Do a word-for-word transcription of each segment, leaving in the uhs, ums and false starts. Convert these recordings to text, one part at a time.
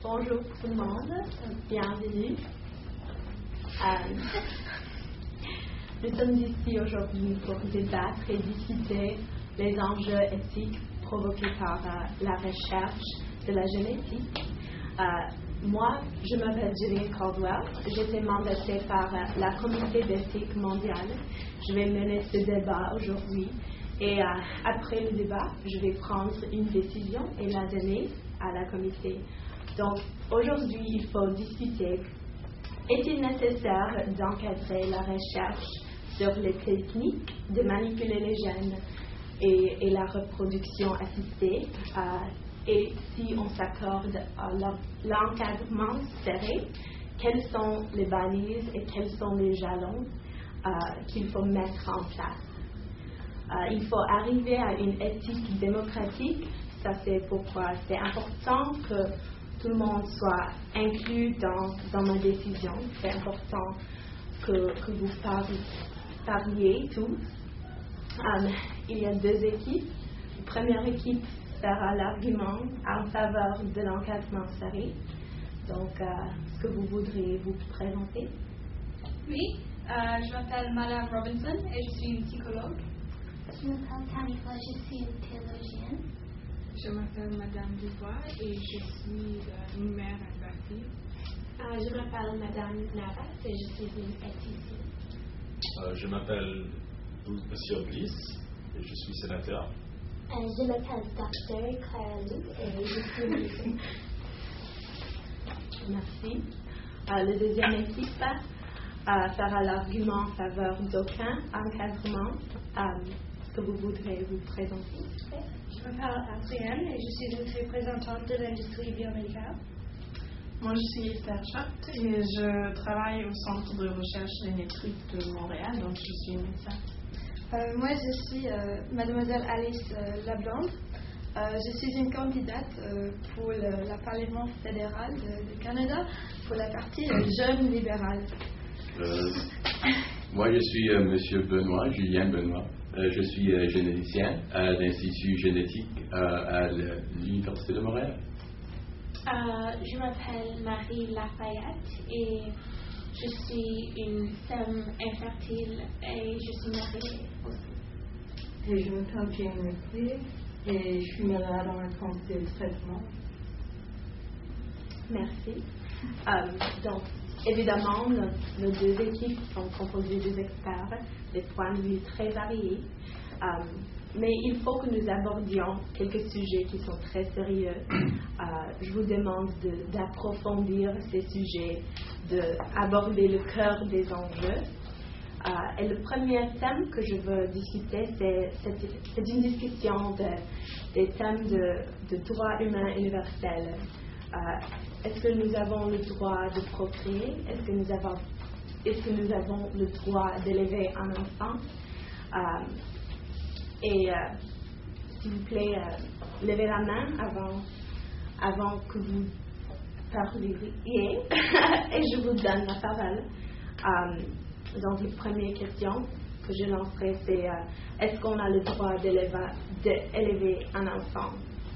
Bonjour tout le monde, bienvenue. Euh, nous sommes ici aujourd'hui pour débattre et discuter les enjeux éthiques provoqués par euh, la recherche de la génétique. Euh, moi, je m'appelle Gillian Caldwell, j'ai été mandatée par euh, la Comité d'éthique mondiale. Je vais mener ce débat aujourd'hui et euh, après le débat, je vais prendre une décision et la donner à la comité. Donc, aujourd'hui, il faut discuter, est-il nécessaire d'encadrer la recherche sur les techniques de manipuler les gènes et, et la reproduction assistée, euh, et si on s'accorde à l'encadrement serré, quelles sont les balises et quels sont les jalons euh, qu'il faut mettre en place. Euh, il faut arriver à une éthique démocratique. Ça, c'est pourquoi c'est important que tout le monde soit inclus dans, dans ma décision. C'est important que, que vous parliez, parliez tous. Um, il y a deux équipes. La première équipe fera l'argument en faveur de l'encadrement serré. Donc, euh, est-ce que vous voudriez vous présenter? Oui, euh, je m'appelle Madame Robinson et je suis une psychologue. Je m'appelle Tanifa, je suis une théologienne. Je m'appelle Madame Dubois et je suis euh, une mère invertie. Euh, je m'appelle Madame Navas et je suis une éthicienne. Euh, je m'appelle Monsieur Bliss et je suis sénateur. Euh, je m'appelle Docteur Clara Luc et je suis une Merci. Euh, la deuxième équipe euh, fera l'argument en faveur d'aucun encadrement. Euh, est-ce que vous voudrez vous présenter? Je m'appelle Adrienne et je suis une représentante de l'industrie biomédicale. Moi, je suis Esther Schacht et je travaille au Centre de recherche génétique de Montréal, donc je suis médecin. Euh, moi, je suis euh, Mademoiselle Alice euh, Lablande. Euh, je suis une candidate euh, pour le, le Parlement fédéral du Canada pour la partie euh, jeune libérale. Euh, moi, je suis euh, Monsieur Benoît, Julien Benoît. Euh, je suis euh, généticien à l'Institut génétique euh, à l'Université de Montréal. Euh, je m'appelle Marie Lafayette et je suis une femme infertile et je suis mariée aussi. Et je m'appelle Jane Ripley et je suis malade dans un comité de traitement. Merci. Euh, donc, évidemment, nos, nos deux équipes sont composées d'experts, des points de vue très variés. Euh, mais il faut que nous abordions quelques sujets qui sont très sérieux. Euh, je vous demande de, d'approfondir ces sujets, d'aborder le cœur des enjeux. Euh, et le premier thème que je veux discuter, c'est, c'est, c'est une discussion de, des thèmes de, de droits humains universels. Euh, est-ce que nous avons le droit de procréer? Est-ce que nous avons, est-ce que nous avons le droit d'élever un enfant? Euh, et euh, s'il vous plaît, euh, levez la main avant, avant que vous parliez et je vous donne la parole. Euh, donc, la première question que je lancerai, c'est euh, est-ce qu'on a le droit d'élever, d'élever un enfant?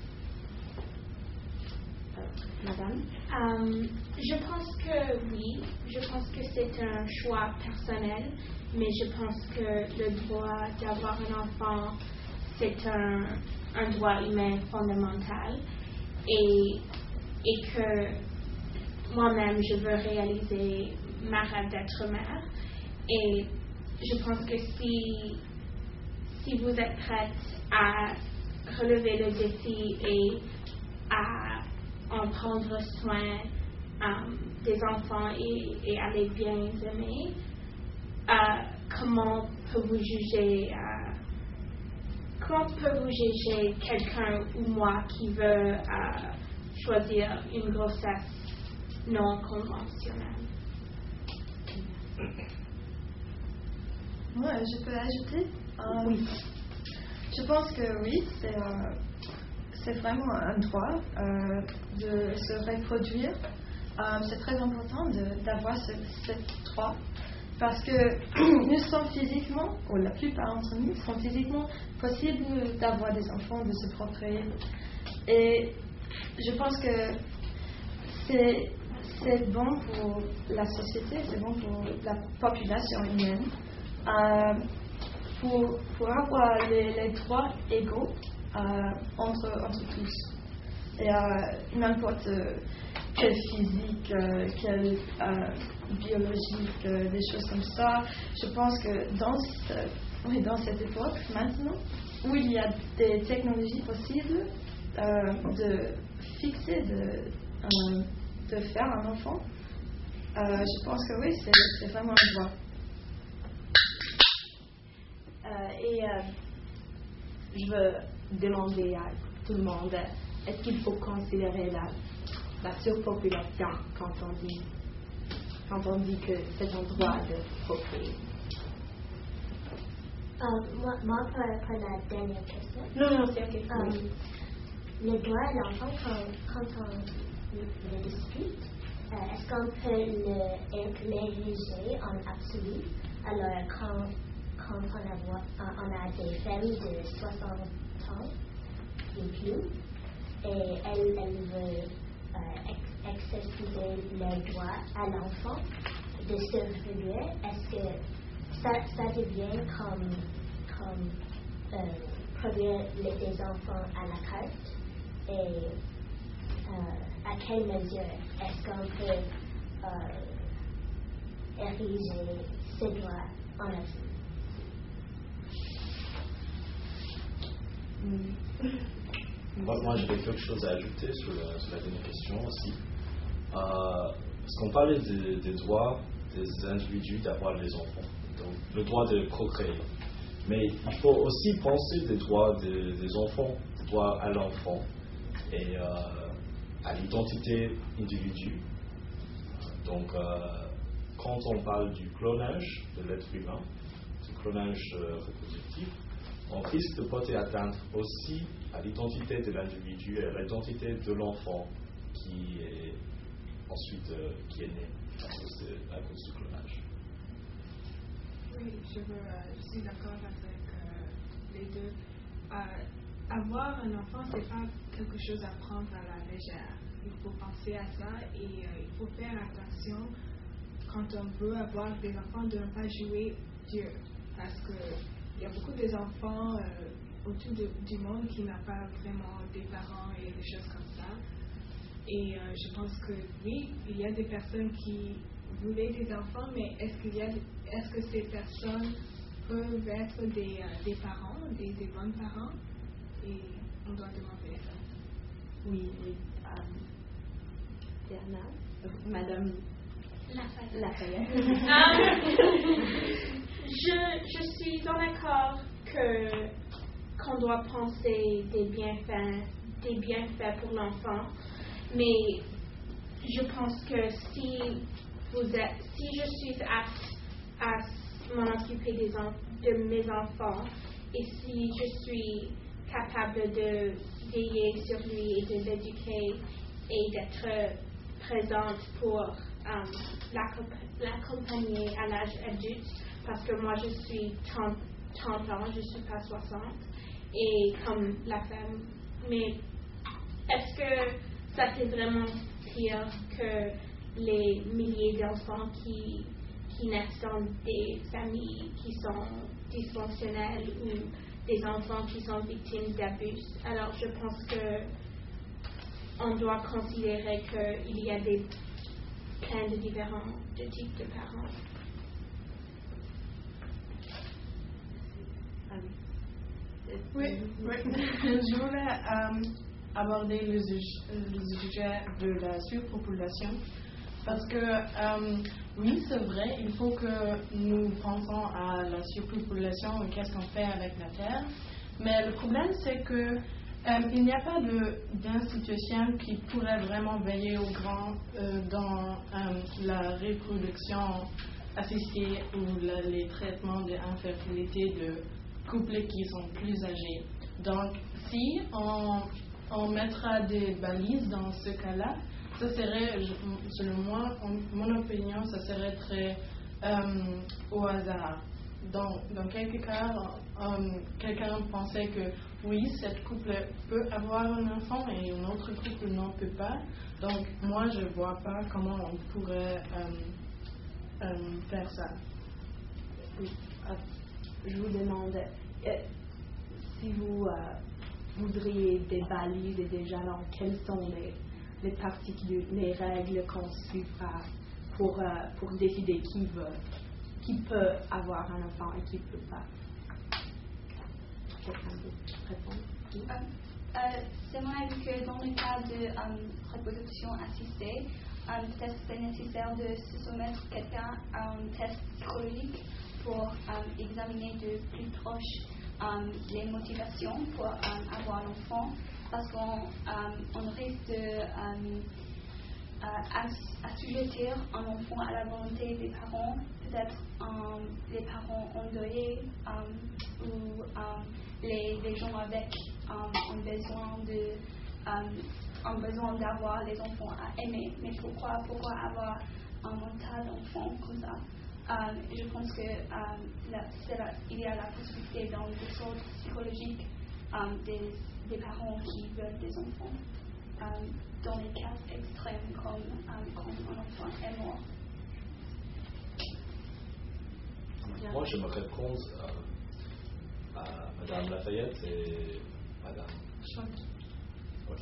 Madame? Um, je pense que oui, je pense que c'est un choix personnel, mais je pense que le droit d'avoir un enfant, c'est un, un droit humain fondamental et, et que moi-même, je veux réaliser ma rêve d'être mère. Et je pense que si, si vous êtes prête à relever le défi et à en prendre soin um, des enfants et, et à les bien aimer, uh, comment peut-vous juger uh, comment peut-vous juger quelqu'un ou moi qui veut uh, choisir une grossesse non conventionnelle? Moi, je peux ajouter euh, Oui. Je pense que oui, c'est, euh, c'est vraiment un droit euh, de se reproduire. Euh, c'est très important de, d'avoir ce, ce droit parce que nous sommes physiquement, ou la plupart d'entre nous, sont physiquement possibles d'avoir des enfants, de se procréer. Et je pense que c'est, c'est bon pour la société, c'est bon pour la population humaine, euh, pour, pour avoir les, les droits égaux euh, entre, entre tous. Et euh, n'importe euh, quel physique, euh, quel euh, biologique, euh, des choses comme ça. Je pense que dans, ce, oui, dans cette époque, maintenant, où il y a des technologies possibles euh, de fixer, de, euh, de faire un enfant, euh, je pense que oui, c'est, c'est vraiment un droit. Euh, et euh, je veux demander à tout le monde, est-ce qu'il faut considérer la, la surpopulation quand on dit, quand on dit que c'est un droit de procréer? Euh, moi, moi pour, pour la dernière question. Non, non, c'est ok. Euh, le droit à l'enfant, quand, quand on le, le discute, euh, est-ce qu'on peut le, l'ériger en absolu? Alors, quand, quand on, a, on a des femmes de soixante ans et plus, et elles, elles veulent euh, ex- exercer le droit à l'enfant de se reproduire, est-ce que ça, ça devient comme, comme euh, produire les, des enfants à la carte? Et euh, à quelle mesure est-ce qu'on peut euh, ériger ces droits en absolu? Mm. Moi, moi j'avais quelque chose à ajouter sur, le, sur la dernière question aussi. Euh, parce qu'on parlait des, des droits des individus d'avoir des enfants, donc le droit de procréer. Mais il faut aussi penser des droits des, des enfants, des droits à l'enfant et euh, à l'identité individuelle. Donc, euh, quand on parle du clonage de l'être humain, du clonage euh, reproductif, on risque de porter atteinte aussi à l'identité de l'individu et à l'identité de l'enfant qui est ensuite euh, qui est né à cause, de, à cause du clonage. Oui, je, veux, euh, je suis d'accord avec euh, les deux. Euh, avoir un enfant, c'est pas quelque chose à prendre à la légère. Il faut penser à ça et euh, il faut faire attention quand on veut avoir des enfants de ne pas jouer Dieu, parce que il y a beaucoup des enfants euh, autour de, du monde qui n'ont pas vraiment des parents et des choses comme ça. Et euh, je pense que oui, il y a des personnes qui voulaient des enfants, mais est-ce qu'il y a, est-ce que ces personnes peuvent être des, euh, des parents, des, des bons parents? Et on doit demander ça. Oui, oui. Euh, Diana, euh, Madame Lafayette. Lafayette. um, je, je suis en accord que qu'on doit penser des bienfaits, des bienfaits pour l'enfant, mais je pense que si vous êtes, si je suis apte à m'en occuper des en, de mes enfants et si je suis capable de veiller sur lui et de l'éduquer et d'être présente pour um, l'accompagner à l'âge adulte, parce que moi je suis trente, trente ans, je ne suis pas soixante, et comme la femme. Mais est-ce que ça c'est vraiment pire que les milliers d'enfants qui, qui naissent dans des familles qui sont dysfonctionnelles ou des enfants qui sont victimes d'abus? Alors je pense que on doit considérer qu'il y a des plein de différents de types de parents. Oui, oui. Je voulais euh, aborder le, le sujet de la surpopulation parce que, euh, oui, c'est vrai, il faut que nous pensons à la surpopulation et qu'est-ce qu'on fait avec la Terre, mais le problème c'est que euh, il n'y a pas de, d'institution qui pourrait vraiment veiller au grand euh, dans euh, la reproduction assistée ou la, les traitements d'infertilité de couples qui sont plus âgés. Donc, si on, on mettra des balises dans ce cas-là, ça serait, selon moi, en, mon opinion, ça serait très euh, au hasard. Dans, dans quelques cas, um, quelqu'un pensait que oui, cette couple peut avoir un enfant et un autre couple n'en peut pas. Donc, moi, je ne vois pas comment on pourrait euh, euh, faire ça. Oui. Euh, je vous demande, euh, si vous euh, voudriez des balises et des jalons, quelles sont les, les particules, les règles qu'on suivra pour, euh, pour décider qui veut, qui peut avoir un enfant et qui ne peut pas? Quelqu'un veut répondre? Oui. Euh, euh, c'est mon avis que dans le cas de euh, reproduction assistée, euh, peut-être c'est nécessaire de se soumettre quelqu'un à un test psychologique pour euh, examiner de plus proche euh, les motivations pour euh, avoir l'enfant, parce qu'on euh, on risque de euh, euh, assujettir un enfant à la volonté des parents, peut-être euh, les parents endeuillés euh, ou euh, les, les gens avec euh, ont besoin de euh, ont besoin d'avoir les enfants à aimer. Mais pourquoi pourquoi avoir un mental d'enfant comme ça? Euh, je pense que euh, là, là, il y a la possibilité dans des choses psychologiques euh, des, des parents qui veulent des enfants euh, dans les cas extrêmes comme euh, quand un enfant est mort. Moi, je me réponds à, à Madame Lafayette et Madame Chante. Ok.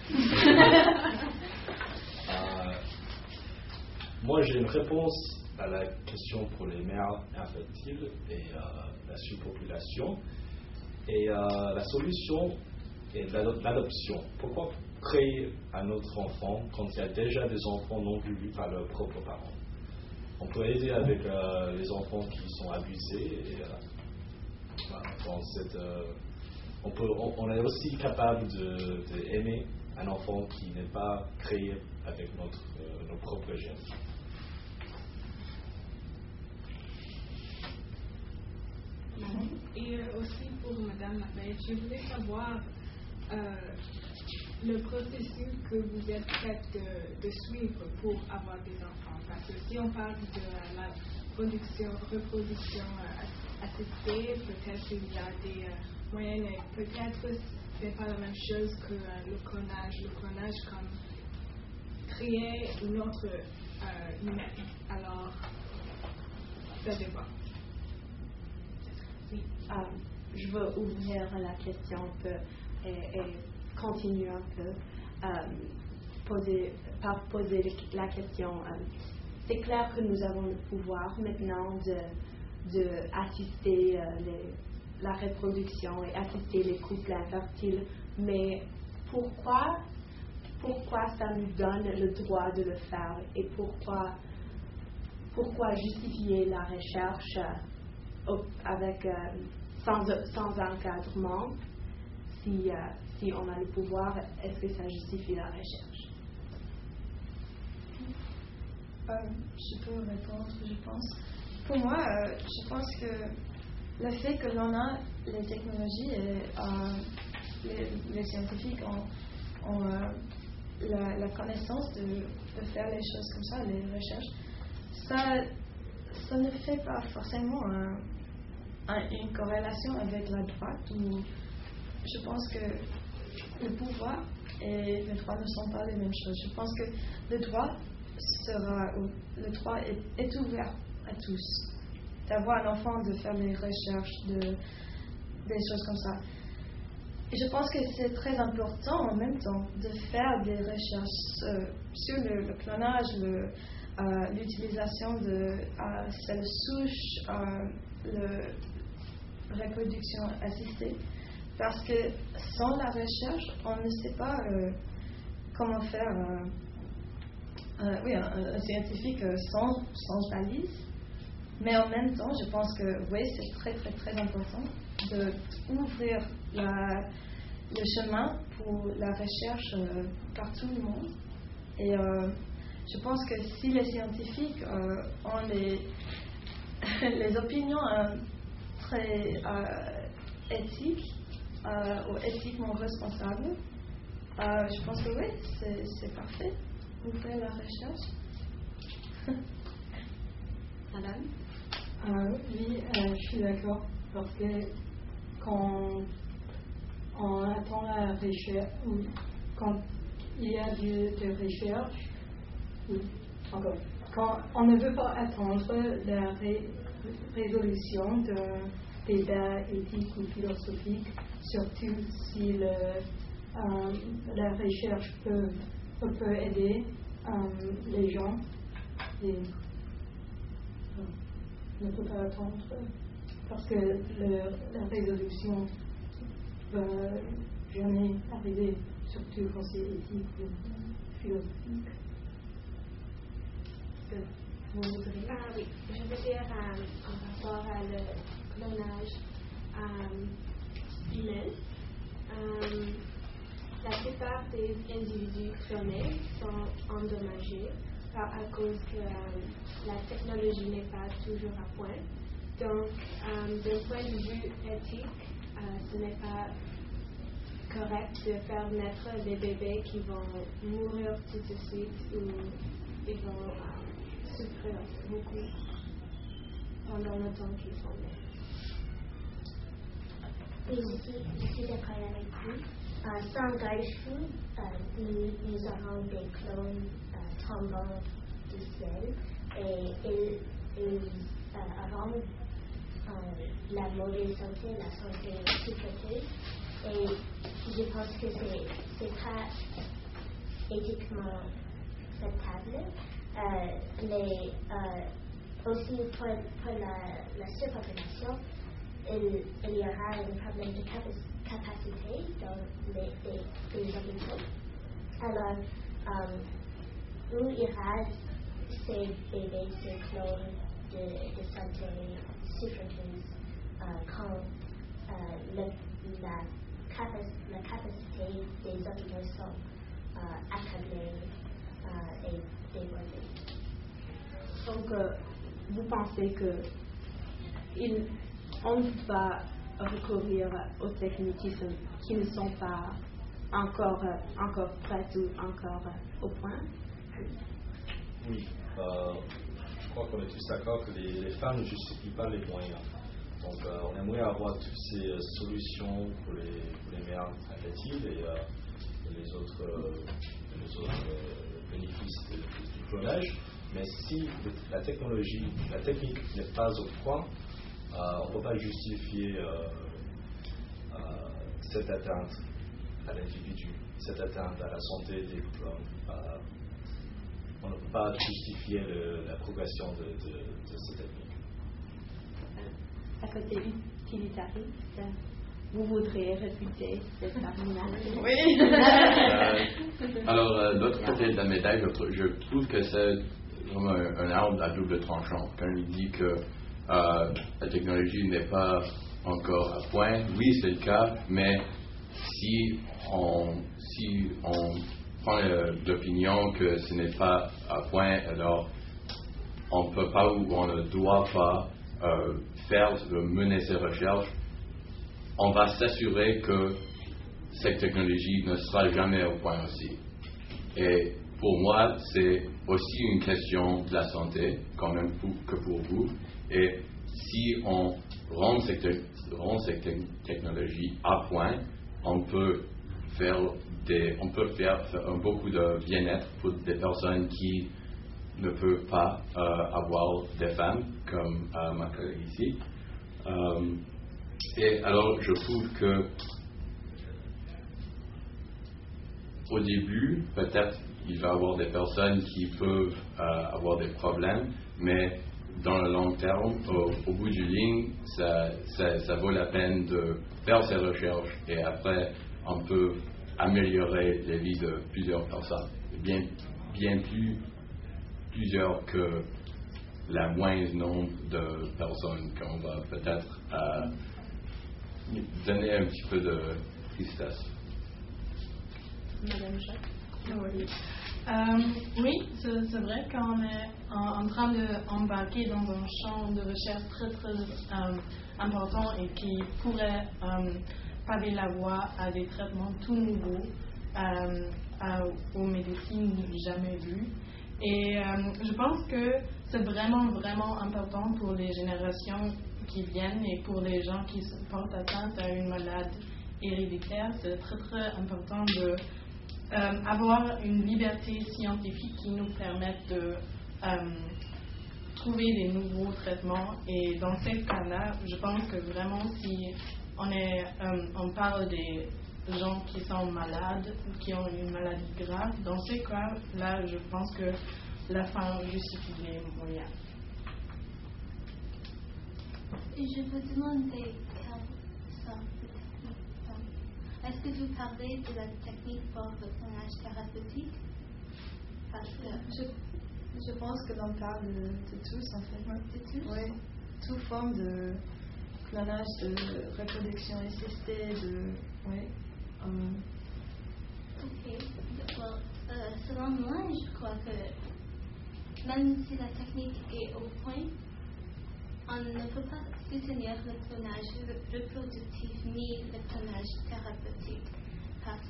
euh, moi, j'ai une réponse à la question pour les mères infertiles et euh, la surpopulation. Et euh, la solution est l'adoption. Pourquoi créer un autre enfant quand il y a déjà des enfants non voulus par leurs propres parents? On peut aider avec euh, les enfants qui sont abusés. Et, euh, voilà, dans cette, euh, on, peut, on, on est aussi capable d'aimer un enfant qui n'est pas créé avec notre, euh, nos propres gènes. Et euh, aussi pour Madame Lafayette, je voulais savoir euh, le processus que vous êtes prête de, de suivre pour avoir des enfants. Parce que si on parle de la production, reproduction euh, assistée, peut-être il y a des euh, moyens, mais peut-être c'est pas la même chose que euh, le clonage. Le clonage comme créer une autre euh, humaine. Alors, ça dépend. Oui, euh, je veux ouvrir la question un peu et, et continuer un peu euh, poser, par poser la question. Euh, c'est clair que nous avons le pouvoir maintenant de, de assister euh, les, la reproduction et assister les couples infertiles, mais pourquoi, pourquoi ça nous donne le droit de le faire et pourquoi, pourquoi justifier la recherche euh, avec, euh, sans, sans encadrement, si, euh, si on a le pouvoir, est-ce que ça justifie la recherche? Euh, je peux répondre, je pense. Pour moi, euh, je pense que le fait que l'on a les technologies et euh, les, les scientifiques ont, ont euh, la, la connaissance de, de faire les choses comme ça, les recherches, ça, ça ne fait pas forcément un, un, une corrélation avec la droite, où je pense que le pouvoir et le droit ne sont pas les mêmes choses. Je pense que le droit sera, le droit est, est ouvert à tous. D'avoir un enfant, de faire des recherches, de, des choses comme ça. Et je pense que c'est très important en même temps de faire des recherches euh, sur le, le clonage, le, euh, l'utilisation de euh, cellules souches, euh, le, la reproduction assistée. Parce que sans la recherche, on ne sait pas euh, comment faire euh, euh, oui, un, un scientifique euh, sans, sans balise. Mais en même temps, je pense que oui, c'est très très très important d'ouvrir le chemin pour la recherche euh, par tout le monde. Et euh, je pense que si les scientifiques euh, ont les, les opinions euh, très euh, éthiques euh, ou éthiquement responsables, euh, je pense que oui, c'est, c'est parfait. Ouvrir la recherche. Madame? Euh, oui, euh, je suis d'accord, parce que quand on attend la recherche, ou quand il y a du, de recherche, ou encore, quand on ne veut pas attendre la ré, résolution d'un débat éthique ou philosophique, surtout si le, euh, la recherche peut, peut aider euh, les gens. Et, euh, ne peut pas attendre parce que le, la résolution va jamais arriver, surtout quand c'est éthique ou philosophique. Vous voudriez? Ah oui, je veux dire euh, en rapport à le clonage euh, humain. Euh, la plupart des individus clonés sont endommagés par, à cause que euh, la technologie n'est pas toujours à point. Donc, euh, d'un point de vue éthique, euh, ce n'est pas correct de faire naître des bébés qui vont mourir tout de suite ou ils vont euh, souffrir beaucoup pendant le temps qu'ils sont nés. Oui, je suis, je suis d'accord avec vous. Euh, sans garde-fou, euh, nous, nous aurons des clones euh, tombant du ciel et ils, ils euh, auront euh, la mauvaise santé, la santé psychotique. Et je pense que c'est, c'est pas éthiquement acceptable. Euh, mais euh, aussi pour, pour la, la surpopulation, il, il y aura un problème de capac- capacité dans les, les, les hôpitaux. Alors, euh, où ira ces bébés, ces clones de, de santé souffranteuses euh, quand euh, le, la, capac- la capacité des hôpitaux sont euh, accablés euh, et débordés? Donc, euh, vous pensez que il, on va recourir aux techniques qui, sont, qui ne sont pas encore, euh, encore prêtes ou encore euh, au point? Oui, euh, je crois qu'on est tous d'accord que les, les femmes ne justifient pas les moyens. Donc, euh, on aimerait avoir toutes ces euh, solutions pour les, pour les mères infertiles et, euh, et les autres, euh, les autres euh, bénéfices de, de, du clonage. Mais si la technologie, la technique n'est pas au point, euh, on ne peut pas justifier euh, euh, cette atteinte à l'individu, cette atteinte à la santé des clones. Euh, on ne peut pas justifier le, la progression de, de, de cette technique. À côté utilitariste, vous voudriez réfuter cette argumentation? Oui. euh, alors, euh, l'autre côté de la médaille, je, je trouve que c'est vraiment un, un arbre à double tranchant. Quand il dit que euh, la technologie n'est pas encore à point, oui, c'est le cas, mais si on, si on prend euh, l'opinion que ce n'est pas à point, alors on ne peut pas ou on ne doit pas euh, faire, mener ces recherches. On va s'assurer que cette technologie ne sera jamais au point aussi. Et pour moi, c'est aussi une question de la santé, quand même que pour vous. Et si on rend cette, rend cette technologie à point, on peut faire, des, on peut faire, faire beaucoup de bien-être pour des personnes qui ne peuvent pas euh, avoir des femmes, comme euh, ma collègue ici. Euh, et alors, je trouve que au début, peut-être il va y avoir des personnes qui peuvent euh, avoir des problèmes, mais dans le long terme, au, au bout du ligne, ça, ça, ça vaut la peine de faire ces recherches et après, on peut améliorer les vies de plusieurs personnes. Bien, bien plus, plusieurs que la moindre nombre de personnes qu'on va peut-être euh, donner un petit peu de tristesse. Madame Jacques? Oui, euh, oui c'est, c'est vrai qu'on est en, en train d'embarquer dans un champ de recherche très très euh, important et qui pourrait euh, paver la voie à des traitements tout nouveaux, euh, à, aux médecines jamais vues. Et euh, je pense que c'est vraiment vraiment important pour les générations qui viennent et pour les gens qui portent atteinte à une maladie héréditaire, c'est très très important de euh, avoir une liberté scientifique qui nous permette de euh, trouver des nouveaux traitements. Et dans ces cas-là, je pense que vraiment si on, est, euh, on parle des gens qui sont malades ou qui ont une maladie grave, dans ces cas-là, je pense que la fin justifie les moyens. Et je vous demande quelle sorte de technique. Est-ce que vous parlez de la technique pour le clonage thérapeutique? Parce que je, je pense que l'on parle de, de tous en fait. De tous? Oui, toute forme de clonage, de reproduction assistée, de... Oui. Um, ok. Well, euh, selon moi, je crois que même si la technique est au point, on ne peut pas soutenir le clonage reproductif ni le clonage thérapeutique parce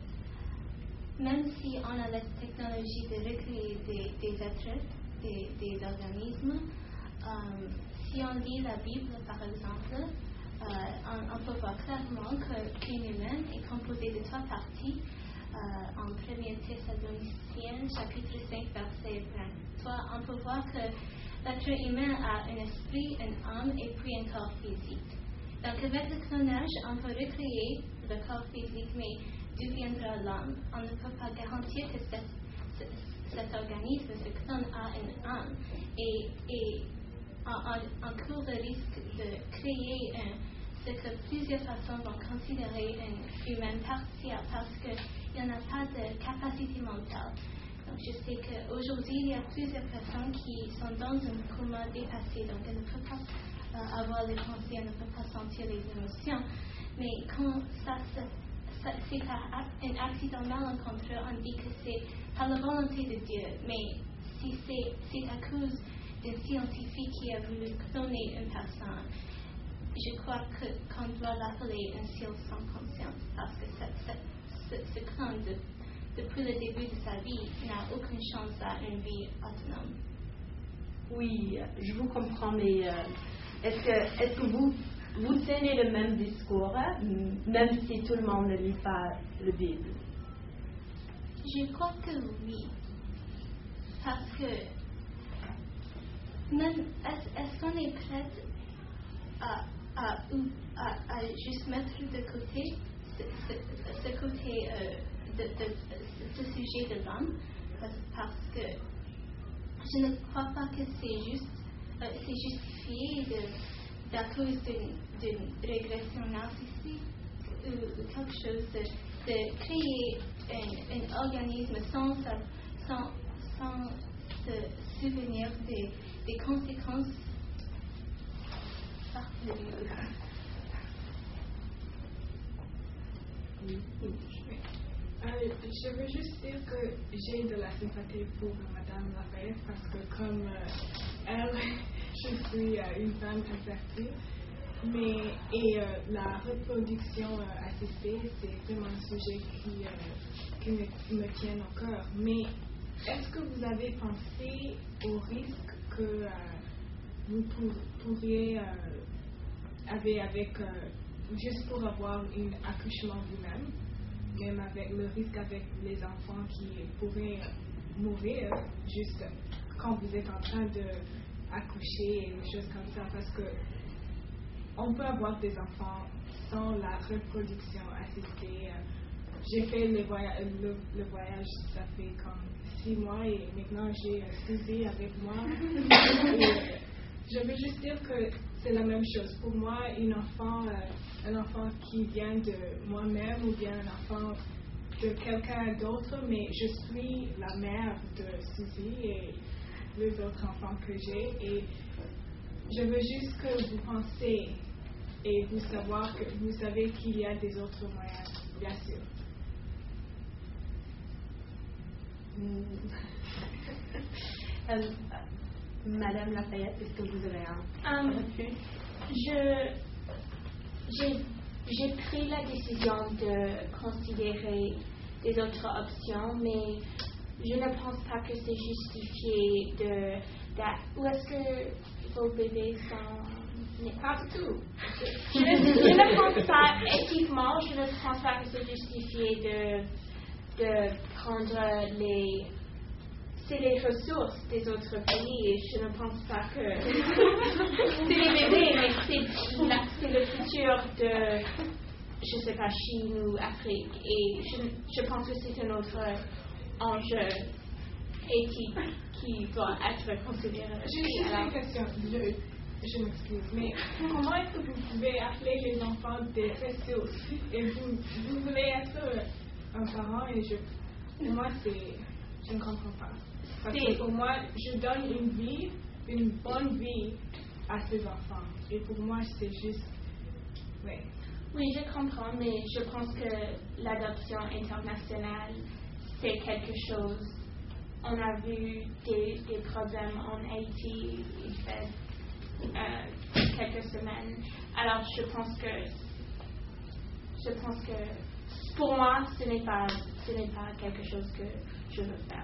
que même si on a la technologie de recréer des, des êtres, des, des organismes, euh, si on lit la Bible par exemple, euh, on, on peut voir clairement qu'une humaine est composée de trois parties. Euh, en premier Thessaloniciens, chapitre cinq, verset vingt-trois, on peut voir que l'être humain a un esprit, une âme et puis un corps physique. Donc avec le clonage, on peut recréer le corps physique, mais d'où viendra l'âme? On ne peut pas garantir que cette, ce, cet organisme, ce clone, a une âme. Et, et on, on, on court le risque de créer un, ce que plusieurs personnes vont considérer un humain partiel parce qu'il n'y en a pas de capacité mentale. Donc, je sais qu'aujourd'hui, il y a plusieurs personnes qui sont dans un coma dépassé, donc elles ne peuvent pas euh, avoir les pensées, elles ne peuvent pas sentir les émotions. Mais quand ça, ça, ça c'est un accident malencontreux, on dit que c'est par la volonté de Dieu. Mais si c'est, c'est à cause d'un scientifique qui a voulu cloner une personne, je crois que, qu'on doit l'appeler un ciel sans conscience, parce que ça, ça, ce, ce clone de depuis le début de sa vie, n'a aucune chance à une vie autonome. Oui, je vous comprends, mais euh, est-ce que, est-ce que vous, vous tenez le même discours, hein, même si tout le monde ne lit pas la Bible? Je crois que oui. Parce que, même, est-ce, est-ce qu'on est prêt à, à, à, à juste mettre de côté ce, ce, ce côté euh, De, de, de ce sujet de l'homme parce, parce que je ne crois pas que c'est juste euh, c'est justifié de, d'à cause d'une, d'une régression narcissique ou, ou quelque chose de, de créer un, un organisme sans, sans, sans se souvenir des, des conséquences particulières. Euh, je veux juste dire que j'ai de la sympathie pour Madame Lafayette parce que comme euh, elle, je suis euh, une femme infertile, mais et euh, la reproduction euh, assistée, c'est vraiment un sujet qui, euh, qui me, me tient au cœur. Mais est-ce que vous avez pensé au risque que euh, vous pour, pourriez euh, avec, avec euh, juste pour avoir un accouchement vous-même? Même avec le risque avec les enfants qui pourraient mourir juste quand vous êtes en train d'accoucher et des choses comme ça, parce que on peut avoir des enfants sans la reproduction assistée. J'ai fait le voyage, le, le voyage, ça fait comme six mois et maintenant j'ai Suzy avec moi. Et je veux juste dire que c'est la même chose. Pour moi, un enfant, euh, un enfant qui vient de moi-même ou bien un enfant de quelqu'un d'autre, mais je suis la mère de Suzy et les autres enfants que j'ai. Et je veux juste que vous pensez et vous savoir que vous savez qu'il y a des autres moyens, bien sûr. euh, Madame Lafayette, est-ce que vous avez un um, refus? Je, j'ai, j'ai pris la décision de considérer des autres options, mais je ne pense pas que c'est justifié de, de où est-ce que vos bébés sont? Pas du tout. Je, ne- je ne pense pas, éthiquement, je ne pense pas que c'est justifié de, de prendre les, c'est les ressources des autres pays. Et je ne pense pas que c'est les bébés, mais c'est, la- c'est le futur de, je ne sais pas, Chine ou Afrique. Et je, je pense que c'est un autre enjeu éthique qui doit être considéré. J'ai juste une question. Je, je m'excuse. Mais comment est-ce que vous pouvez appeler les enfants des ressources? Et vous, vous voulez être un parent et je, pour moi, c'est, je ne comprends pas. Parce que pour moi, je donne une vie, une bonne vie à ces enfants. Et pour moi, c'est juste, ouais. Oui, je comprends, mais je pense que l'adoption internationale, c'est quelque chose. On a vu des, des problèmes en Haïti il fait euh, quelques semaines. Alors, je pense que, je pense que, pour moi, ce n'est pas, ce n'est pas quelque chose que je veux faire.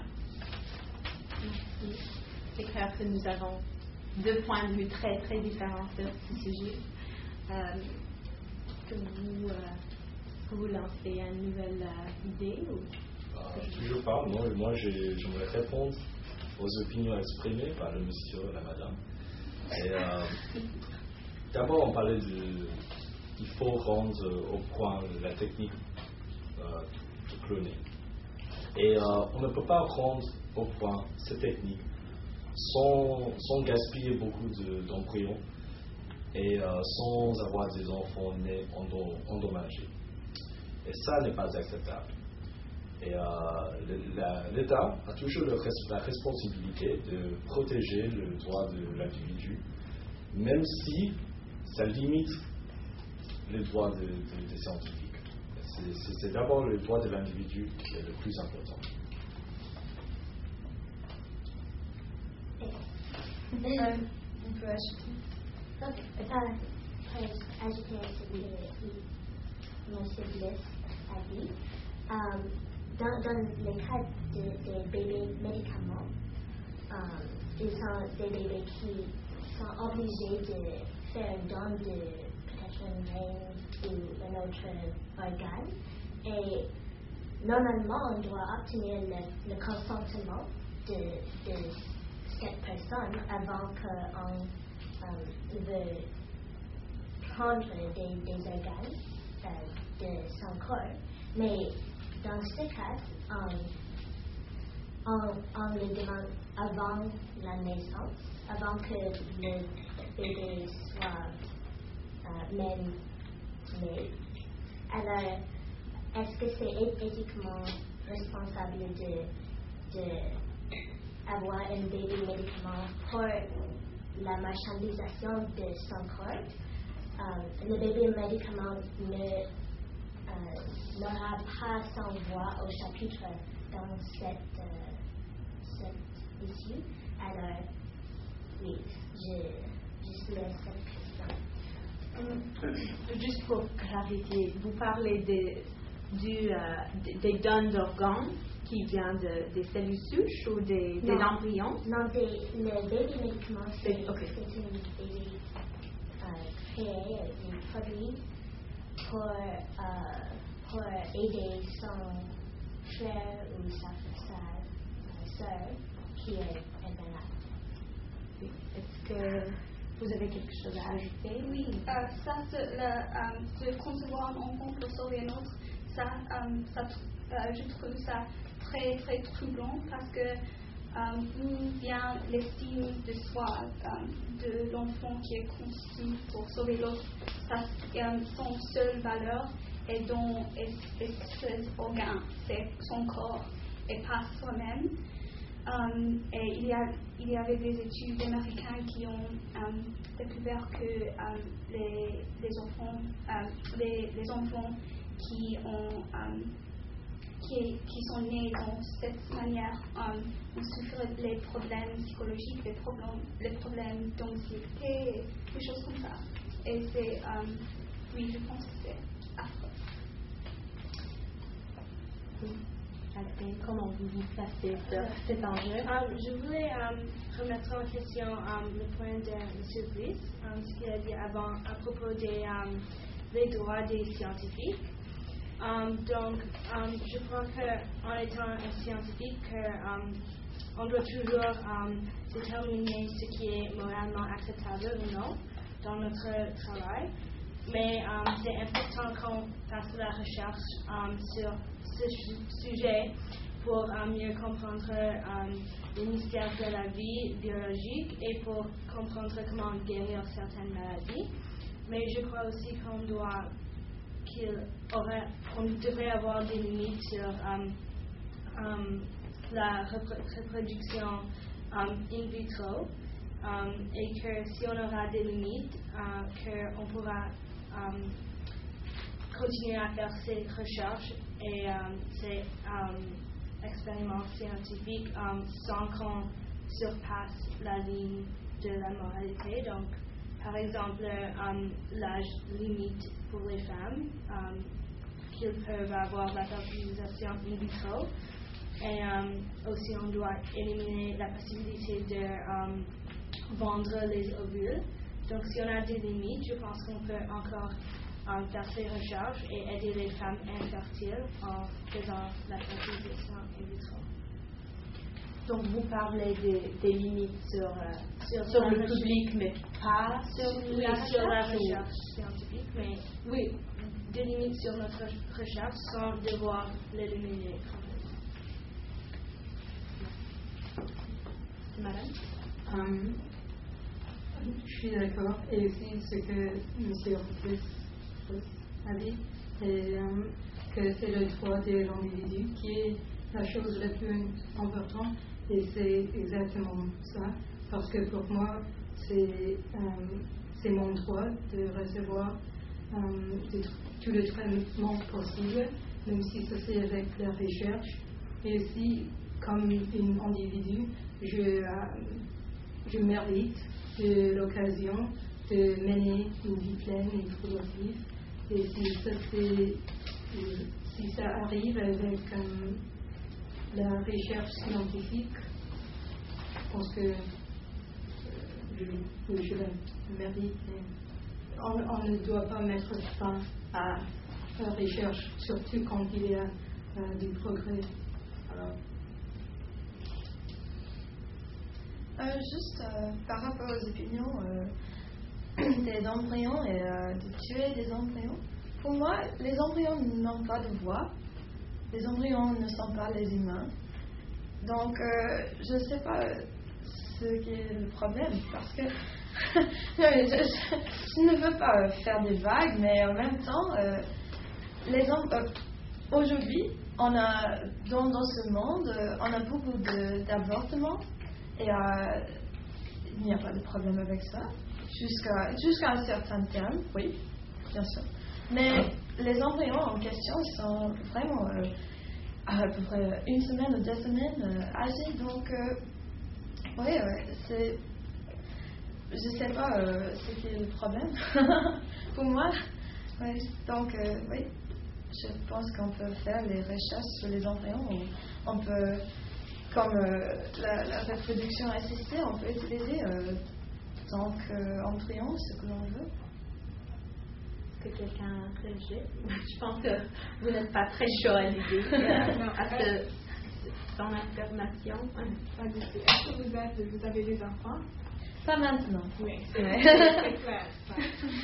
Merci. C'est clair que nous avons deux points de vue très très différents sur ce sujet. Euh, que vous, euh, que vous lancez une nouvelle euh, idée ou Euh, toujours pas. Moi, moi j'ai- j'aimerais répondre aux opinions exprimées par le monsieur et la madame. Et, euh, d'abord, on parlait de. Il faut rendre au point la technique euh, de cloner. Et euh, on ne peut pas rendre au point cette technique sans, sans gaspiller beaucoup de- d'embryons et euh, sans avoir des enfants nés endo- endommagés. Et ça n'est pas acceptable. Et euh, le- la- l'État a toujours le res- la responsabilité de protéger le droit de l'individu, même si ça limite les droits de- de- des scientifiques. C'est- C'est c'est d'abord le droit de l'individu qui est le plus important. Euh, on peut ajouter. Ok. Euh, euh, ajouter à ce que M. Bliss a dit. Euh, dans, dans le cas de- des bébés médicaments, euh, ils sont des bébés qui sont obligés de faire un don de peut-être une reine ou un autre organe. Et normalement, on doit obtenir le, le consentement de, de cette personne avant qu'on euh, veut prendre des, des organes euh, de son corps. Mais dans ce cas, on, on, on les demande avant la naissance, avant que le bébé soit euh, même né. Alors, est-ce que c'est é- éthiquement responsable de, de avoir un bébé médicament pour la marchandisation de son corps? Euh, le bébé médicament ne Euh, n'aura pas son voix au chapitre dans cette, euh, cette issue. Alors, oui, je, je soulève cette question. Euh, Juste pour clarifier, vous parlez des, du, euh, des- des dons d'organes qui viennent de, des cellules souches ou des, des Non. embryons? Non, des, le bébé médicament, c'est C'est- ok. c'est un bébé euh, créé, un produit pour, euh, pour aider son frère ou sa, sa euh, sœur qui est, est malade. Oui. Est-ce que vous avez quelque chose à ajouter? Oui, euh, ça, c'est le, euh, de concevoir un enfant pour sauver un autre, ça, euh, ça euh, je trouve ça très, très troublant parce que euh, d'où vient l'estime de soi euh, de l'enfant qui est conçu pour sauver l'autre. Ça, euh, son seule valeur est dans est, est ses organes, c'est son corps et pas soi-même. Um, et il y, a, il y avait des études américaines qui ont um, découvert que um, les, les enfants, um, les, les enfants qui ont um, qui, qui sont nés dans cette manière um, ont souffert les problèmes psychologiques, les problèmes, les problèmes d'anxiété, des choses comme ça. Et c'est, um, oui, je pense que c'est affreux. Catherine, comment vous vous placez sur cet enjeu? Um, je voulais um, remettre en question um, le point de M. Brice, um, ce qu'il a dit avant à propos des um, les droits des scientifiques. Um, donc, um, je crois qu'en étant un scientifique, que, um, on doit toujours um, déterminer ce qui est moralement acceptable ou non dans notre travail. Mais um, c'est important qu'on fasse de la recherche um, sur ce sujet pour um, mieux comprendre um, les mystères de la vie biologique et pour comprendre comment guérir certaines maladies. Mais je crois aussi qu'on doit qu'il aurait, on devrait avoir des limites sur um, um, la repro- reproduction um, in vitro um, et que si on aura des limites, uh, qu'on pourra um, continuer à faire ces recherches et um, ces um, expériments scientifiques um, sans qu'on surpasse la ligne de la moralité. Donc, par exemple, um, l'âge limite pour les femmes, um, qu'ils peuvent avoir la fertilisation in vitro. Et um, aussi, on doit éliminer la possibilité de um, vendre les ovules. Donc, si on a des limites, je pense qu'on peut encore um, faire ces recherches et aider les femmes infertiles en faisant la fertilisation in vitro. Donc, vous parlez des, des limites sur, euh, Sur, sur la le recherche. public, mais pas sur Oui, la sur la recherche, ou- recherche scientifique, mais oui, des limites sur notre recherche sans devoir l'éliminer complètement. Madame? Hum, je suis d'accord. Et aussi ce que M. Ortiz a dit, et, hum, que c'est le droit de l'individu qui est la chose la plus importante. Et c'est exactement ça. Parce que pour moi, c'est hum, c'est mon droit de recevoir hum, de tr- tout le traitement possible, même si ça c'est avec la recherche. Et aussi, comme un individu, je, euh, je mérite de l'occasion de mener une vie pleine et productive. Et si ça, c'est, si ça arrive avec euh, la recherche scientifique, je pense que euh, je, oui, je le mérite. On, on ne doit pas mettre fin à la recherche, surtout quand il y a euh, du progrès. Alors, Euh, juste euh, par rapport aux opinions euh, des embryons et euh, de tuer des embryons, pour moi, les embryons n'ont pas de voix. Les embryons ne sont pas les humains. Donc, euh, je ne sais pas ce qui est le problème, parce que non, mais je, je- je ne veux pas faire des vagues, mais en même temps, euh, les em- euh, aujourd'hui, on a dans, dans ce monde, euh, on a beaucoup de- d'avortements. Et euh, il n'y a pas de problème avec ça, jusqu'à jusqu'à un certain terme, oui, bien sûr. Mais les embryons en question sont vraiment euh, à peu près une semaine ou deux semaines euh, âgés, donc euh, oui, ouais, c'est, je sais pas euh, ce qui est le problème pour moi. Ouais, donc euh, oui, je pense qu'on peut faire les recherches sur les embryons, on, on peut comme euh, la, la reproduction assistée, on peut utiliser euh, tant qu'embryon, ce que l'on veut. Est-ce que quelqu'un a réagi? Je pense que vous n'êtes pas très chaud à l'idée, euh, à ce, son affirmation. Pas du tout. Est-ce que vous, êtes, vous avez des enfants? Pas maintenant. Oui, c'est Ouais. c'est clair. Ça.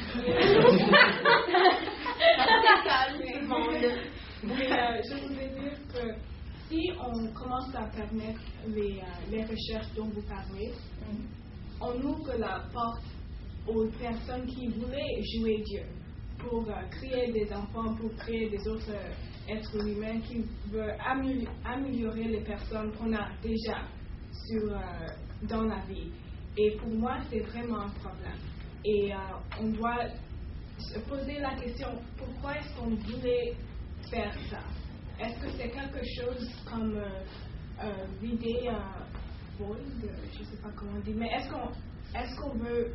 Mais euh, je voulais dire que si on commence à permettre les, euh, les recherches dont vous parlez, on ouvre la porte aux personnes qui voulaient jouer Dieu pour euh, créer des enfants, pour créer des autres euh, êtres humains qui veulent amé- améliorer les personnes qu'on a déjà sur, euh, dans la vie. Et pour moi, c'est vraiment un problème. Et euh, on doit se poser la question, pourquoi est-ce qu'on voulait faire ça? Est-ce que c'est quelque chose comme euh, euh, vider un void, je ne sais pas comment on dit, mais est-ce qu'on est-ce qu'on veut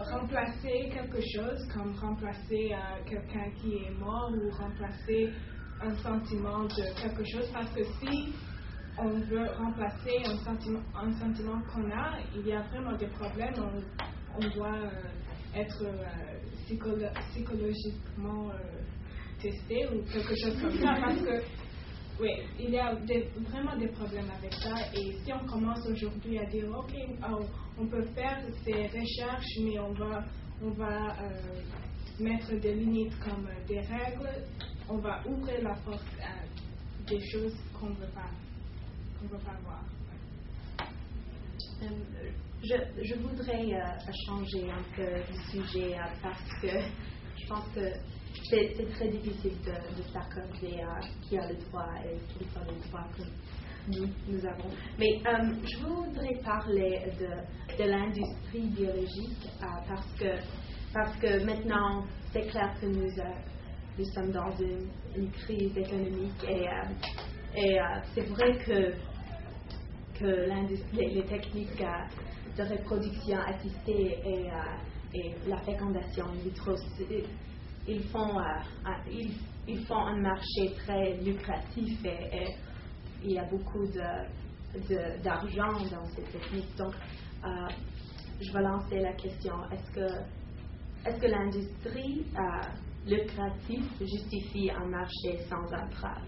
remplacer quelque chose, comme remplacer euh, quelqu'un qui est mort ou remplacer un sentiment de quelque chose, parce que si on veut remplacer un sentiment, un sentiment qu'on a, il y a vraiment des problèmes, on, on doit euh, être euh, psycholo- psychologiquement euh, testé ou quelque chose comme ça, parce que oui, il y a des, vraiment des problèmes avec ça, et si on commence aujourd'hui à dire ok, oh, on peut faire ces recherches, mais on va, on va euh, mettre des limites comme des règles, on va ouvrir la porte à des choses qu'on ne veut pas, qu'on veut pas voir. Euh, je, je voudrais euh, changer un peu le sujet euh, parce que je pense que c'est, c'est très difficile de, de s'accorder à qui a le droit et qui n'a pas le droit que nous, nous avons. Mais euh, je voudrais parler de, de l'industrie biologique euh, parce, que, parce que maintenant, c'est clair que nous, euh, nous sommes dans une, une crise économique et, euh, et euh, c'est vrai que, que les, les techniques euh, de reproduction assistée et, euh, et la fécondation in vitro, ils font, euh, ils, ils font un marché très lucratif et, et il y a beaucoup de, de, d'argent dans ces techniques. Donc, euh, je vais lancer la question, est-ce que, est-ce que l'industrie euh, lucrative justifie un marché sans entrave?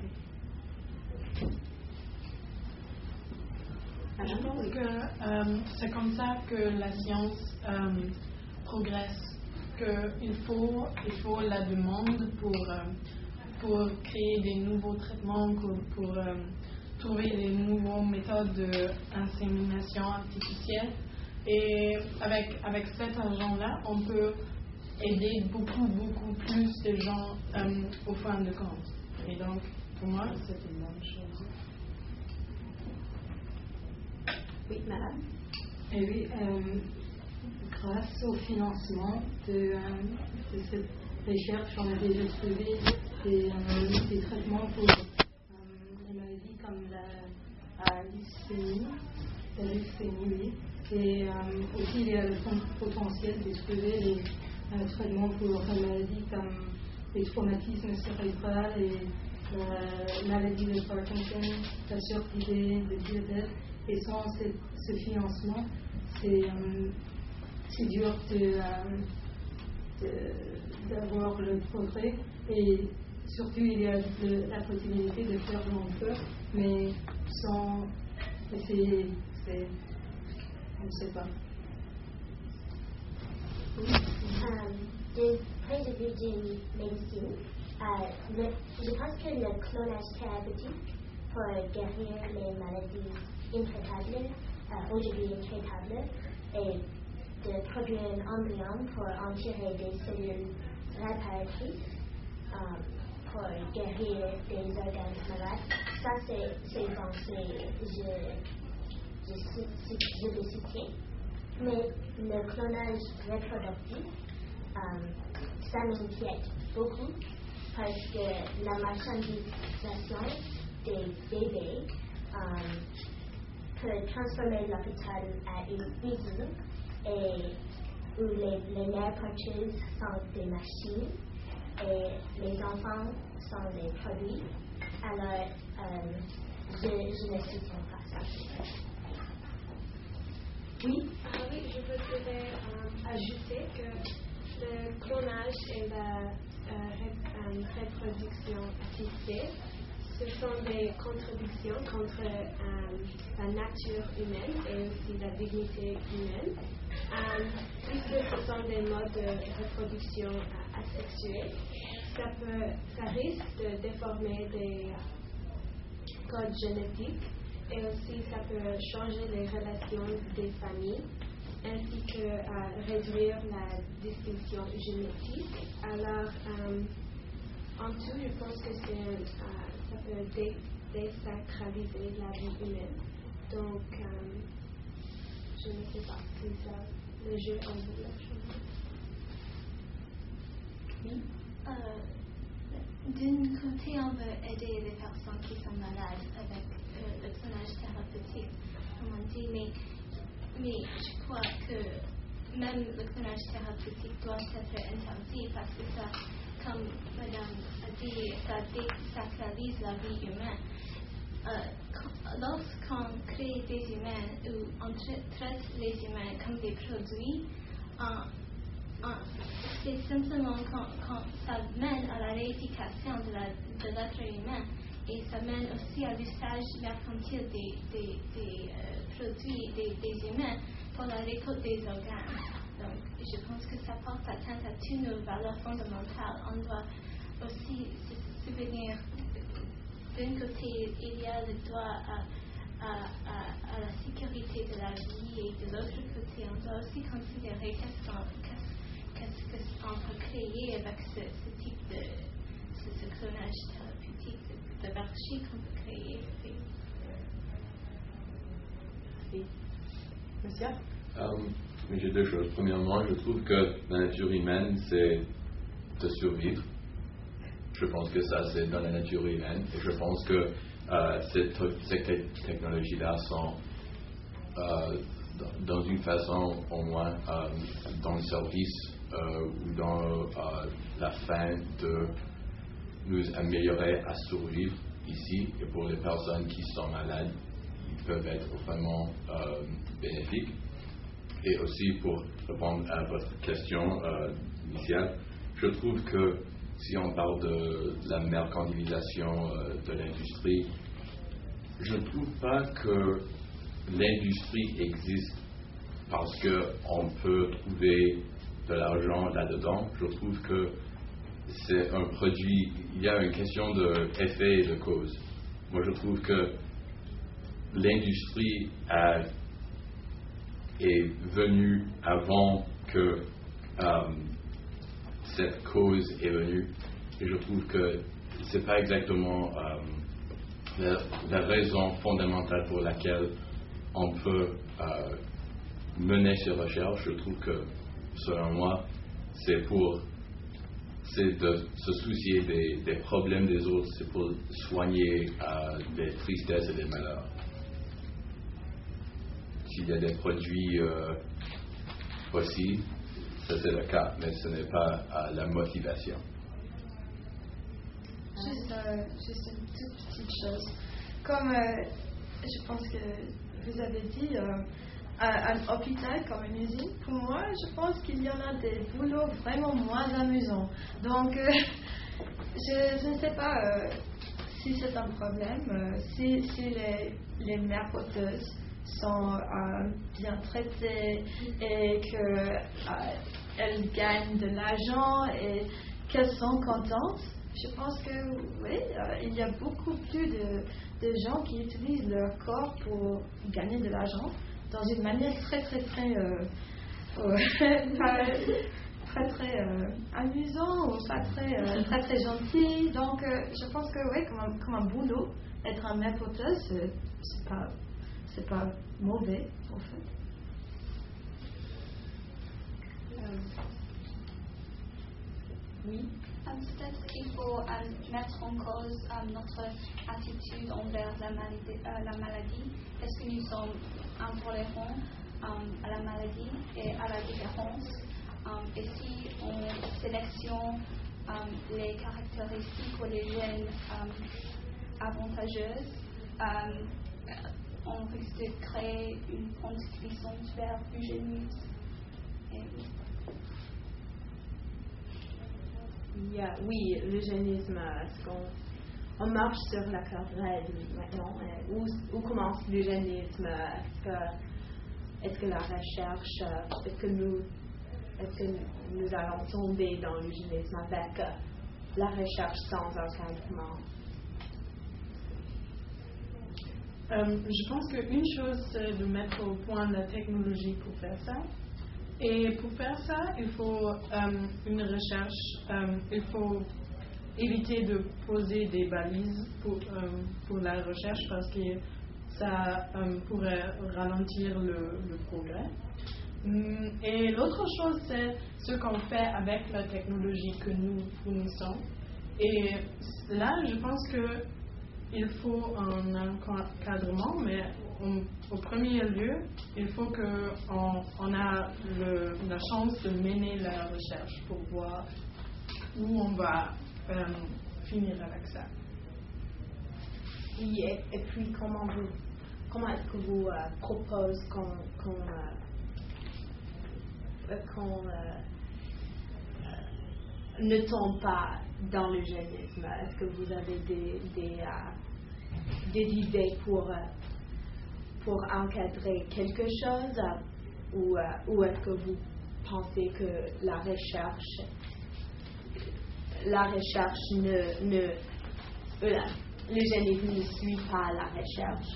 Je pense que euh, c'est comme ça que la science euh, progresse. Qu'il faut, il faut la demande pour, euh, pour créer des nouveaux traitements, pour, pour euh, trouver des nouvelles méthodes d'insémination artificielle. Et avec, avec cet argent-là, on peut aider beaucoup, beaucoup plus de gens euh, au fin de compte. Et donc, pour moi, c'est une bonne chose. Oui, madame. Et oui, euh, grâce au financement de, euh, de cette recherche, on a déjà trouvé des, euh, des traitements pour euh, les maladies comme la, la leucémie, la leucémie, oui. Et euh, aussi, il y a le potentiel de trouver des euh, traitements pour les maladies comme les traumatismes cérébraux et la maladie de Parkinson, la surdité, le diabète. Et sans ce, ce financement, c'est, euh, c'est dur de, euh, de, d'avoir le progrès. Et surtout, il y a le, la possibilité de faire l'emploi, mais sans essayer, c'est, on ne sait pas. Um, de point de vue de médecine, euh, le, je pense que le clonage thérapeutique pour guérir les maladies intraitables, euh, aujourd'hui intraitables, et de produire un embryon pour en tirer des cellules réparatrices euh, pour guérir des organes malades. Ça, c'est, c'est bon, c'est, je, je, je, je le soutiens. Mais le clonage reproductif, euh, ça m'inquiète beaucoup parce que la marchandisation des bébés euh, peut transformer l'hôpital à une usine et où les, les mères porteuses sont des machines et les enfants sont des produits. Alors, euh, je, je ne soutiens pas ça. Oui, ah, oui, je voudrais euh, ajouter que le clonage et la euh, ré, euh, reproduction assistée, ce sont des contradictions contre euh, la nature humaine et aussi la dignité humaine. Euh, puisque ce sont des modes de reproduction euh, asexués, ça, peut, ça risque de déformer des codes génétiques et aussi ça peut changer les relations des familles ainsi que euh, réduire la distinction génétique. Alors, euh, en tout, je pense que c'est, euh, ça peut dé- désacraliser la vie humaine. Donc, euh, je ne sais pas si ça, le jeu en veut la chose. Oui. Euh, d'un côté, on veut aider les personnes qui sont malades avec euh, le clonage thérapeutique, comme on dit, mais, mais je crois que même le clonage thérapeutique doit être interdit parce que ça comme Madame a dit, ça désacralise la vie humaine. Euh, quand, lorsqu'on crée des humains ou on tra- traite les humains comme des produits, euh, euh, c'est simplement quand, quand ça mène à la réification de, la, de l'être humain et ça mène aussi à l'usage mercantile des, des, des euh, produits des, des humains pour la récolte des organes. Donc, je pense que ça porte atteinte à toutes nos valeurs fondamentales. On doit aussi se souvenir, d'un côté, il y a le droit à, à, à, à la sécurité de la vie, et de l'autre côté, on doit aussi considérer qu'est-ce qu'on, qu'est-ce, qu'est-ce qu'on peut créer avec ce, ce type de ce, ce clonage thérapeutique, de, de marché qu'on peut créer. Merci. Monsieur? Um, j'ai deux choses. Premièrement, je trouve que la nature humaine, c'est de survivre. Je pense que ça, c'est dans la nature humaine. Et je pense que euh, ces, ces technologies-là sont, euh, dans, dans une façon, au moins, euh, dans le service euh, ou dans euh, la fin de nous améliorer à survivre ici. Et pour les personnes qui sont malades, ils peuvent être vraiment euh, bénéfiques. Et aussi, pour répondre à votre question euh, initiale, je trouve que si on parle de, de la mercantilisation euh, de l'industrie, je ne trouve pas que l'industrie existe parce qu'on peut trouver de l'argent là-dedans. Je trouve que c'est un produit, il y a une question d'effet et de cause. Moi, je trouve que l'industrie a, est venue avant que euh, cette cause est venue. Et je trouve que c'est pas exactement euh, la, la raison fondamentale pour laquelle on peut euh, mener ces recherches. Je trouve que, selon moi, c'est pour c'est de se soucier des, des problèmes des autres, c'est pour soigner euh, des tristesses et des malheurs. S'il y a des produits euh, possibles, ça c'est le cas, mais ce n'est pas euh, la motivation. Juste, euh, juste une toute petite chose. Comme euh, je pense que vous avez dit, euh, un, un hôpital comme une usine, pour moi, je pense qu'il y en a des boulots vraiment moins amusants. Donc, euh, je, je ne sais pas euh, si c'est un problème, euh, si, si les, les mères porteuses sont euh, bien traitées et qu'elles euh, gagnent de l'argent et qu'elles sont contentes. Je pense que oui, euh, il y a beaucoup plus de, de gens qui utilisent leur corps pour gagner de l'argent dans une manière très très très euh, euh, pas, très très euh, amusant ou pas très euh, très très gentil. Donc euh, je pense que oui, comme un, comme un boulot, être un mère porteuse, c'est, c'est pas c'est pas mauvais en fait. Euh, oui. Um, peut-être qu'il faut um, mettre en cause um, notre attitude envers la maladie. Euh, la maladie. Est-ce que nous sommes intolérants um, à la maladie et à la différence? Um, et si on sélectionne um, les caractéristiques ou les gènes um, avantageuses, um, on risque de créer une pente glissante vers l'eugénisme. Et oui. Yeah, oui, l'eugénisme, est-ce qu'on on marche sur la corde raide maintenant? Où, où commence l'eugénisme? Est-ce que, est-ce que la recherche, est-ce que nous, est-ce que nous allons tomber dans l'eugénisme avec la recherche sans encadrement? Euh, je pense qu'une chose, c'est de mettre au point la technologie pour faire ça. Et pour faire ça, il faut euh, une recherche, euh, il faut éviter de poser des balises pour, euh, pour la recherche parce que ça euh, pourrait ralentir le, le progrès. Et l'autre chose, c'est ce qu'on fait avec la technologie que nous fournissons. Et là, je pense que il faut un encadrement, mais on, au premier lieu, il faut qu'on on a le, la chance de mener la recherche pour voir où on va euh, finir avec ça. Oui, et, et puis comment vous, comment est-ce que vous euh, proposez qu'on, qu'on, euh, qu'on euh, euh, ne tombe pas dans l'eugénisme? Est-ce que vous avez des, des, euh, des idées pour, euh, pour encadrer quelque chose euh, ou, euh, ou est-ce que vous pensez que la recherche la recherche ne, ne euh, l'eugénisme ne suit pas la recherche?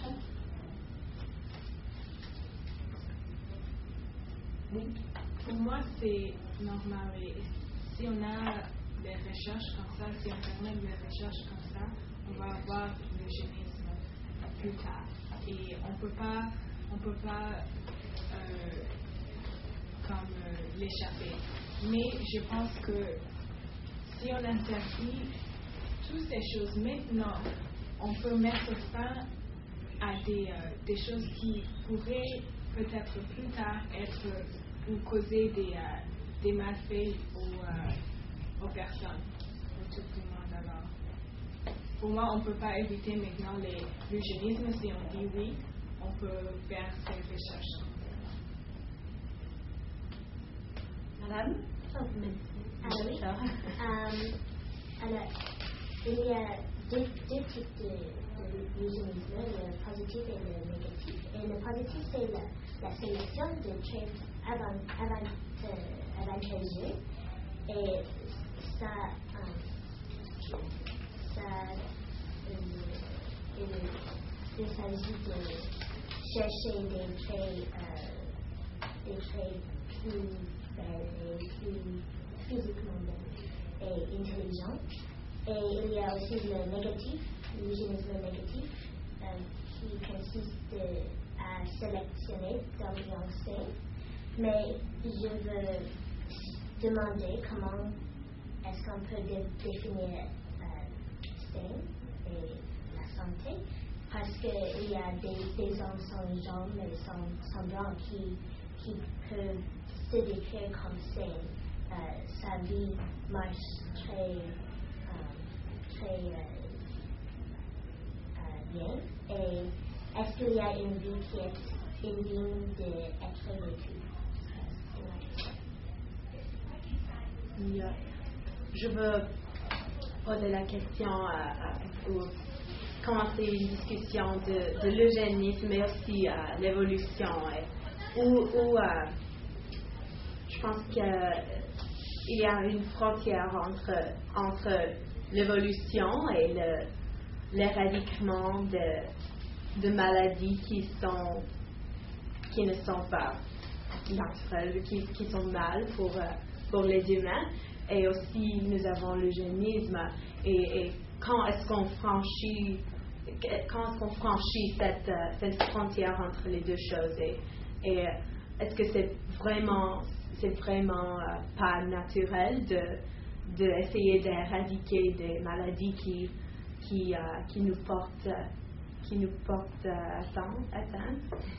Oui. Pour moi, c'est normal. Et si on a des recherches comme ça, si on permet des recherches comme ça, on va avoir l'eugénisme plus tard. Et on peut pas, on peut pas euh, comme euh, l'échapper. Mais je pense que si on interdit toutes ces choses maintenant, on peut mettre fin à des, euh, des choses qui pourraient peut-être plus tard être ou causer des, euh, des malfaits aux, euh, aux personnes, au tout le monde. Alors, pour moi, on ne peut pas éviter maintenant les, l'eugénisme. Si on dit oui, on peut faire ces recherches. Madame? Ah oui. Euh, alors, il y a deux, deux types de, de l'eugénisme, le positif et le négatif. Et le positif, c'est la, la sélection de traits avant, avant, euh, avantageux. Et ça, euh, ça euh, il, il s'agit de chercher des traits, euh, des traits plus belles et plus physiquement belles et intelligents. Et il y a aussi le négatif, l'eugénisme négatif, euh, qui consiste à sélectionner dans l'enseigne. Mais je veux demander comment est-ce qu'on peut dé- définir euh, sain et la santé, parce qu'il y a des, des hommes sans jambes et sans, sans blancs qui, qui peuvent se décrire comme sains. Euh, sa vie marche très très euh, euh, bien. Et est-ce qu'il y a une vie qui est indigne d'être vécue? Oui, je veux poser la question à, à, ou commencer une discussion de, de l'eugénisme, mais aussi à l'évolution. Et, où, où euh, je pense qu'il y a une frontière entre, entre l'évolution et le, l'éradiquement de, de maladies qui, sont, qui ne sont pas naturelles, qui, qui sont mal pour, pour les humains. Et aussi, nous avons l'eugénisme. Et, et quand est-ce qu'on franchit, quand est-ce qu'on franchit cette, cette frontière entre les deux choses? Et, et est-ce que c'est vraiment, c'est vraiment euh, pas naturel de d'essayer d'éradiquer des maladies qui, qui, euh, qui nous portent, qui nous portent euh, atteinte?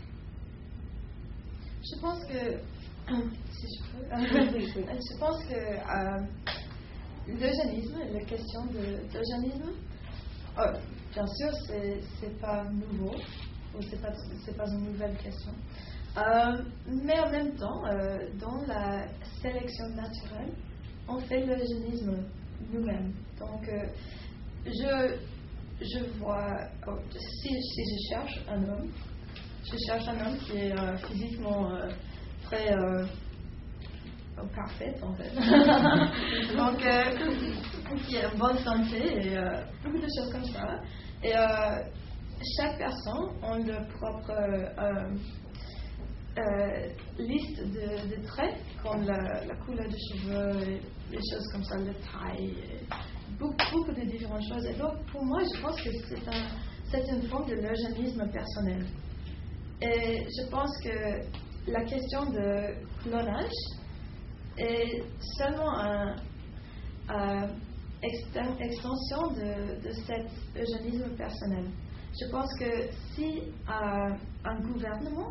Je pense que, si je peux, je pense que euh, l'eugénisme, la question de l'eugénisme, oh, bien sûr, c'est, c'est pas nouveau, ou c'est pas, c'est pas une nouvelle question. Euh, mais en même temps, euh, dans la sélection naturelle, on fait l'eugénisme nous-mêmes. Donc, euh, je, je vois, oh, si, si je cherche un homme, je cherche un homme qui est euh, physiquement euh, très euh, oh, parfait, en fait. Donc, euh, qui est en bonne santé et euh, beaucoup de choses comme ça. Et euh, chaque personne a leur propre euh, euh, liste de, de traits, comme la, la couleur des cheveux, des choses comme ça, la taille, beaucoup, beaucoup de différentes choses. Et donc, pour moi, je pense que c'est, un, c'est une forme de l'eugénisme personnel. Et je pense que la question de clonage est seulement une un extension de, de cet eugénisme personnel. Je pense que si euh, un gouvernement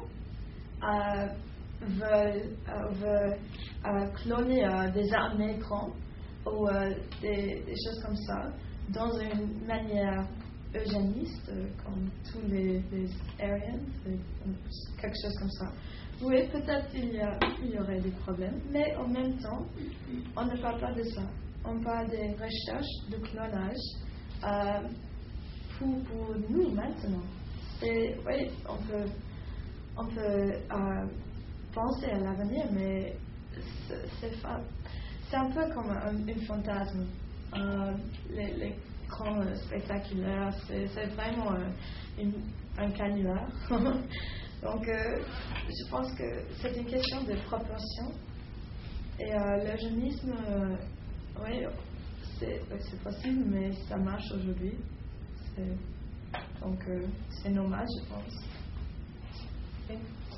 euh, veut, euh, veut euh, cloner euh, des armées grandes ou euh, des, des choses comme ça, dans une manière eugéniste, euh, comme tous les, les Aryans, euh, quelque chose comme ça. Oui, peut-être il y, a, il y aurait des problèmes, mais en même temps, on ne parle pas de ça. On parle des recherches de clonage euh, pour, pour nous maintenant. Et, oui, on peut, on peut euh, penser à l'avenir, mais c'est, c'est, c'est un peu comme un, un fantasme. Euh, les, les camps euh, spectaculaires, c'est, c'est vraiment euh, une, un canular. Donc, euh, je pense que c'est une question de proportion. Et euh, l'eugénisme, euh, oui, c'est, c'est possible, mais ça marche aujourd'hui. C'est, donc, euh, c'est normal, je pense. Okay.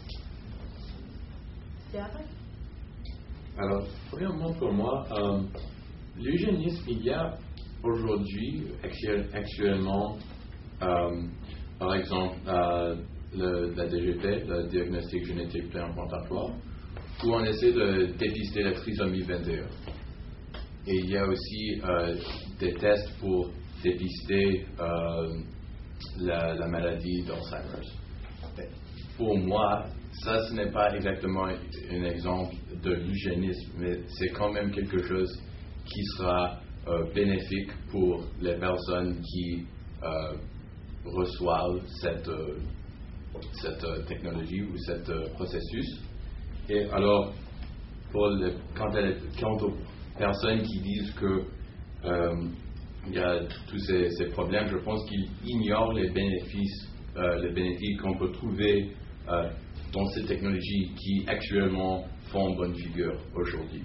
C'est vrai. Alors, premièrement, pour moi, euh, l'eugénisme, il y a aujourd'hui, actuel, actuellement, euh, par exemple, euh, le, la D G P, le diagnostic génétique préimplantatoire, où on essaie de dépister la trisomie vingt et un. Et il y a aussi euh, des tests pour dépister euh, la, la maladie d'Alzheimer. Pour moi, ça, ce n'est pas exactement un exemple de l'eugénisme, mais c'est quand même quelque chose qui sera euh, bénéfique pour les personnes qui euh, reçoivent cette, euh, cette euh, technologie ou cet euh, processus. Et alors, pour le, quant, à, quant aux personnes qui disent que euh, il y a tous ces, ces problèmes, je pense qu'ils ignorent les bénéfices, euh, les bénéfices qu'on peut trouver euh, dans ces technologies qui actuellement font bonne figure aujourd'hui.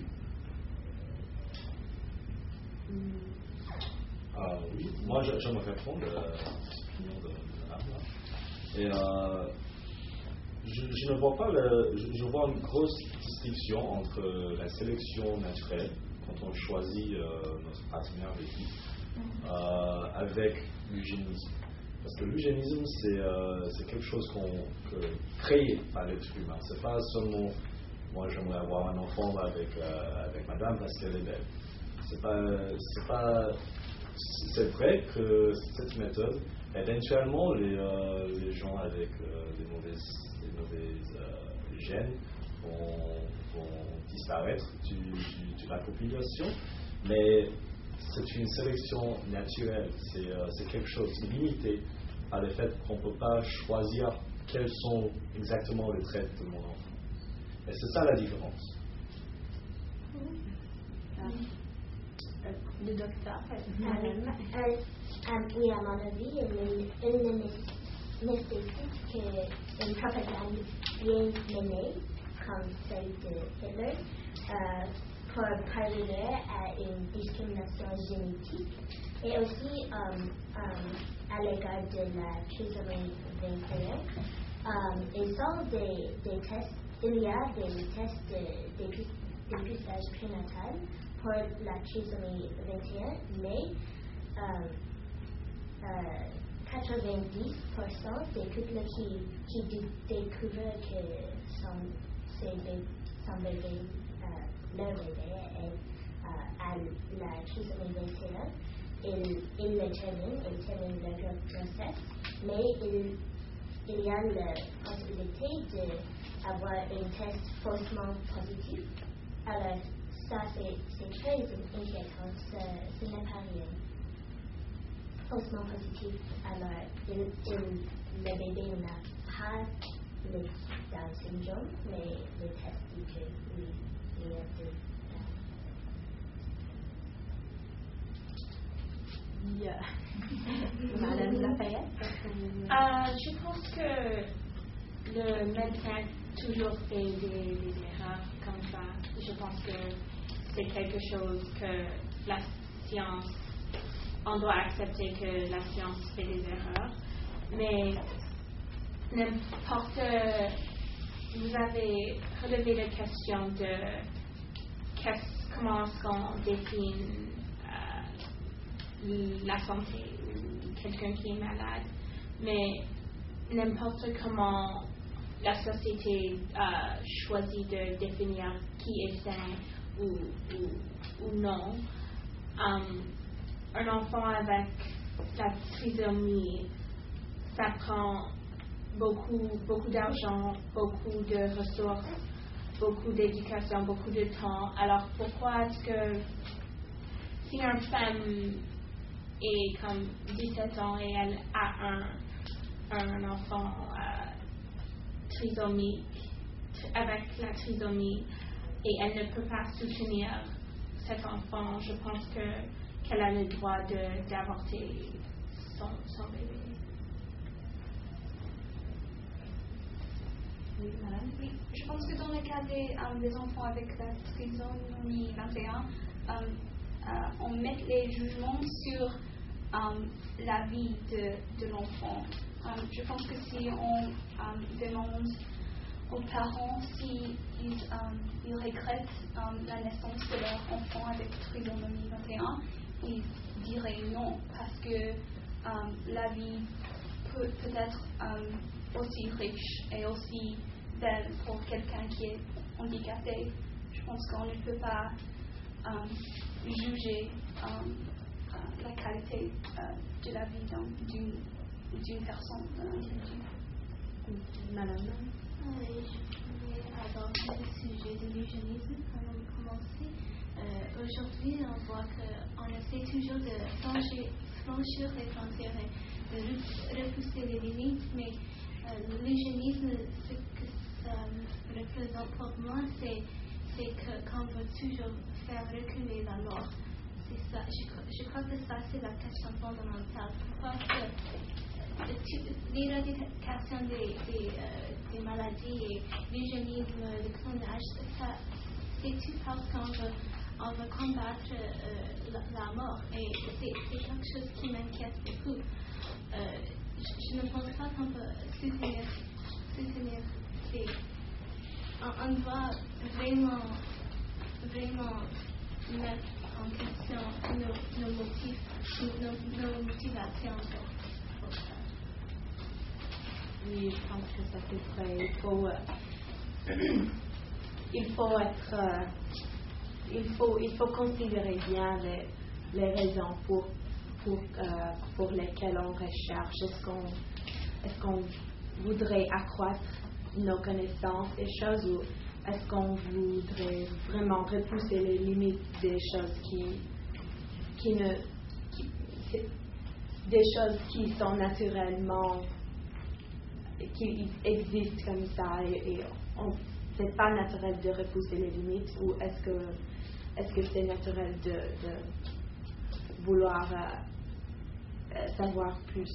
Euh, oui, moi j'aimerais répondre à l'opinion de Anne. Et euh, je, je ne vois pas le, je, je vois une grosse distinction entre la sélection naturelle quand on choisit euh, notre partenaire de vie euh, avec l'eugénisme. Parce que l'eugénisme, c'est, euh, c'est quelque chose qu'on que, créé par l'être humain. C'est pas seulement moi j'aimerais avoir un enfant avec, euh, avec madame parce qu'elle est belle. C'est pas, c'est pas, c'est vrai que cette méthode, éventuellement, les, euh, les gens avec euh, des mauvaises, des mauvaises euh, gènes vont, vont disparaître du, du, de la population, mais c'est une sélection naturelle, c'est, euh, c'est quelque chose de limité par le fait qu'on ne peut pas choisir quels sont exactement les traits de mon enfant. Et c'est ça la différence. Le docteur, euh, euh, euh, oui, à mon avis, il, il nécessite qu'une propagande bien menée, comme celle de Hitler, euh, pour parvenir à une discrimination génétique et aussi euh, euh, à l'égard de la trisomie vingt et un. Euh, ils ont des, des tests, il y a des tests de dépistage prénatal pour la trisomie vingt et un, mais euh, euh, quatre-vingt-dix pour cent des couples qui, qui découvrent que son, bébé, son bébé, euh, leur bébé est euh, à la trisomie vingt et un, ils, ils le terminent, ils terminent leur grossesse, mais il, il y a la possibilité d'avoir un test faussement positif. Alors, ça, c'est, c'est très inquiétant, ce, ce n'est pas rien. Faussement positif, alors, il, il, le bébé n'a pas le Down syndrome, mais le test dit que oui, il y a de Yeah. Madame Lafayette? Euh, je pense que le médecin toujours fait des, des erreurs comme ça. Je pense que c'est quelque chose que la science, on doit accepter que la science fait des erreurs, mais n'importe, vous avez relevé la question de comment est-ce qu'on définit euh, la santé ou quelqu'un qui est malade, mais n'importe comment la société euh, choisit de définir qui est sain ou, ou, ou non. um, un enfant avec la trisomie, ça prend beaucoup, beaucoup d'argent, beaucoup de ressources, beaucoup d'éducation, beaucoup de temps. Alors pourquoi est-ce que si une femme est comme dix-sept ans et elle a un, un enfant euh, trisomique, avec la trisomie, et elle ne peut pas soutenir cet enfant, je pense que, qu'elle a le droit de, d'avorter son, son bébé. Oui, madame. Oui, je pense que dans le cas des, um, des enfants avec la trisomie vingt et un, um, uh, on met les jugements sur um, la vie de, de l'enfant. Um, je pense que si on um, demande aux parents s'ils si um, ils regrettent um, la naissance de leur enfant avec trisomie vingt et un, ils diraient non, parce que um, la vie peut, peut être um, aussi riche et aussi belle pour quelqu'un qui est handicapé. Je pense qu'on ne peut pas um, juger um, uh, la qualité uh, de la vie d'un, d'une, d'une personne, d'un individu. Madame. Oui, je voulais aborder le sujet de l'eugénisme, comme on commençait. Euh, aujourd'hui, on voit qu'on essaie toujours de franchir, franchir les frontières et de repousser les limites, mais euh, l'eugénisme, ce que ça représente pour moi, c'est, c'est que, qu'on veut toujours faire reculer la mort. C'est ça. Je, je crois que ça, c'est la question fondamentale. Pourquoi que l'éradication des, des, euh, des maladies et l'eugénisme, le clonage, ça, c'est tout parce qu'on veut, on veut combattre euh, la, la mort. Et c'est, c'est quelque chose qui m'inquiète beaucoup. Euh, je, je ne pense pas qu'on peut soutenir, soutenir ces... On, on doit vraiment, vraiment mettre en question nos, nos motifs, nos, nos motivations pour, pour ça. Oui, je pense que ça c'est vrai. Il faut, euh, il faut être, euh, il faut, il faut considérer bien les, les raisons pour, pour, euh, pour lesquelles on recherche. Est-ce qu'on, est-ce qu'on voudrait accroître nos connaissances des choses ou est-ce qu'on voudrait vraiment repousser les limites des choses qui, qui ne, qui, des choses qui sont naturellement qui existent comme ça et, et on, c'est pas naturel de repousser les limites ou est-ce que est-ce que c'est naturel de, de vouloir euh, euh, savoir plus?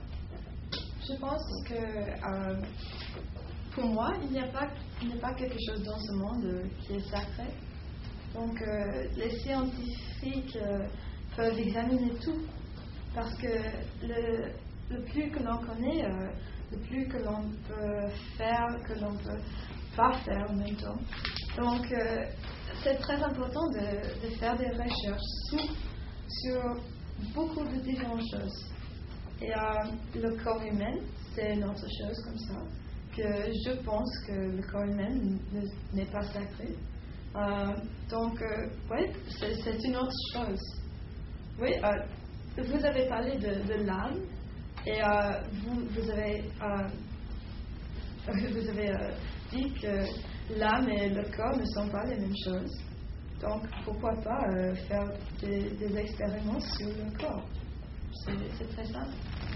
Je pense que euh, pour moi il n'y a pas il n'y a pas quelque chose dans ce monde qui est sacré, donc euh, les scientifiques euh, peuvent examiner tout parce que le, le plus que l'on connaît euh, le plus que l'on peut faire, que l'on peut pas faire en même temps. Donc, euh, c'est très important de, de faire des recherches sur, sur beaucoup de différentes choses. Et euh, le corps humain, c'est une autre chose comme ça, que je pense que le corps humain n'est pas sacré. Euh, donc, euh, oui, c'est, c'est une autre chose. Oui, euh, vous avez parlé de, de l'âme. Et euh, vous, vous avez, euh, vous avez euh, dit que l'âme et le corps ne sont pas les mêmes choses. Donc, pourquoi pas euh, faire des, des expériments sur le corps? C'est, c'est très simple.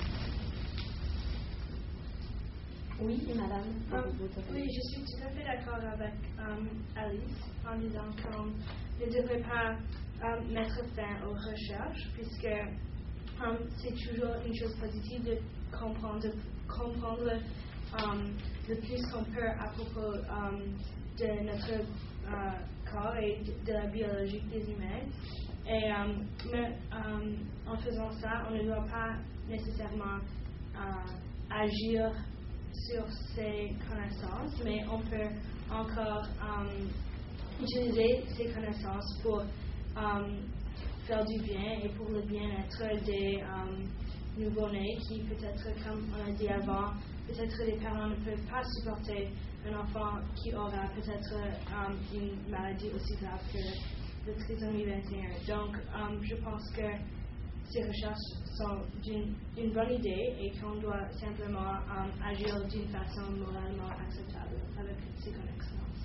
Oui, madame. Um, oui, je suis tout à fait d'accord avec um, Alice en disant qu'on ne devrait pas um, mettre fin aux recherches puisque Um, c'est toujours une chose positive de comprendre, de comprendre um, le plus qu'on peut à propos um, de notre uh, corps et de, de la biologie des humains. Et um, mais, um, en faisant ça, on ne doit pas nécessairement uh, agir sur ces connaissances, mais on peut encore um, utiliser ces connaissances pour um, faire du bien et pour le bien-être des um, nouveau-nés qui peut-être, comme on a dit avant, peut-être les parents ne peuvent pas supporter un enfant qui aura peut-être um, une maladie aussi grave que de trisomie vingt et un. Donc, um, je pense que ces recherches sont d'une, une bonne idée et qu'on doit simplement um, agir d'une façon moralement acceptable avec ces connaissances.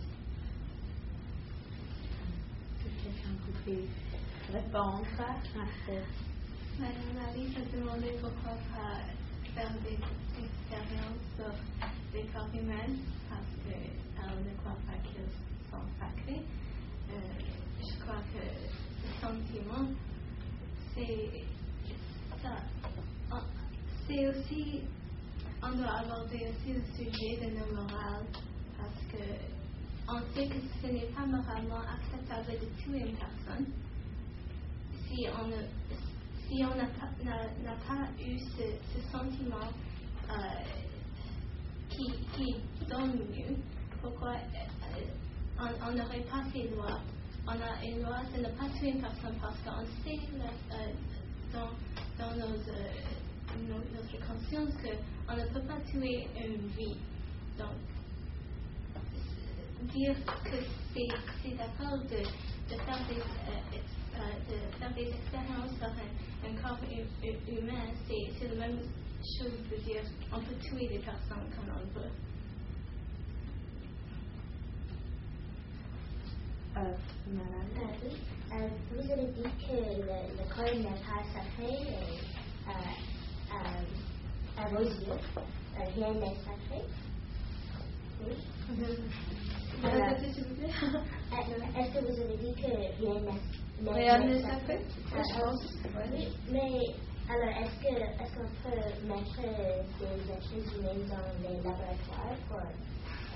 Est-ce que quelqu'un voudrait répondre à cette... Madame Alice a demandé pourquoi pas faire des expériences sur les corps humains parce qu'elle ne croit pas qu'ils sont sacrés. Euh, je crois que ce sentiment, c'est ça. C'est aussi, on doit aborder aussi le sujet de nos morales parce que on sait que ce n'est pas moralement acceptable de tuer une personne si on ne si on n'a pas, n'a, n'a pas eu ce, ce sentiment euh, qui, qui donne mieux, pourquoi euh, on n'aurait pas ces lois? On a une loi de ne pas tuer une personne parce qu'on sait euh, dans, dans nos, euh, nos, notre conscience qu'on ne peut pas tuer une vie. Donc, dire que c'est, c'est d'accord de, de faire des... Euh, de faire des expériences sur un, un corps hu- humain, c'est, c'est la même chose de dire on peut tuer des personnes comme on veut. Euh, Madame. Euh, oui. Euh, vous avez dit que le, le corps n'est pas sacré euh, euh, euh, à vos yeux. Euh, rien n'est sacré. Oui. Voilà. S'il vous plaît. Est-ce que vous avez dit que rien n'est Rien n'est sacré? Ah, Je pense. Oui, mais alors est-ce, que, est-ce qu'on peut mettre des êtres humains dans les laboratoires pour euh,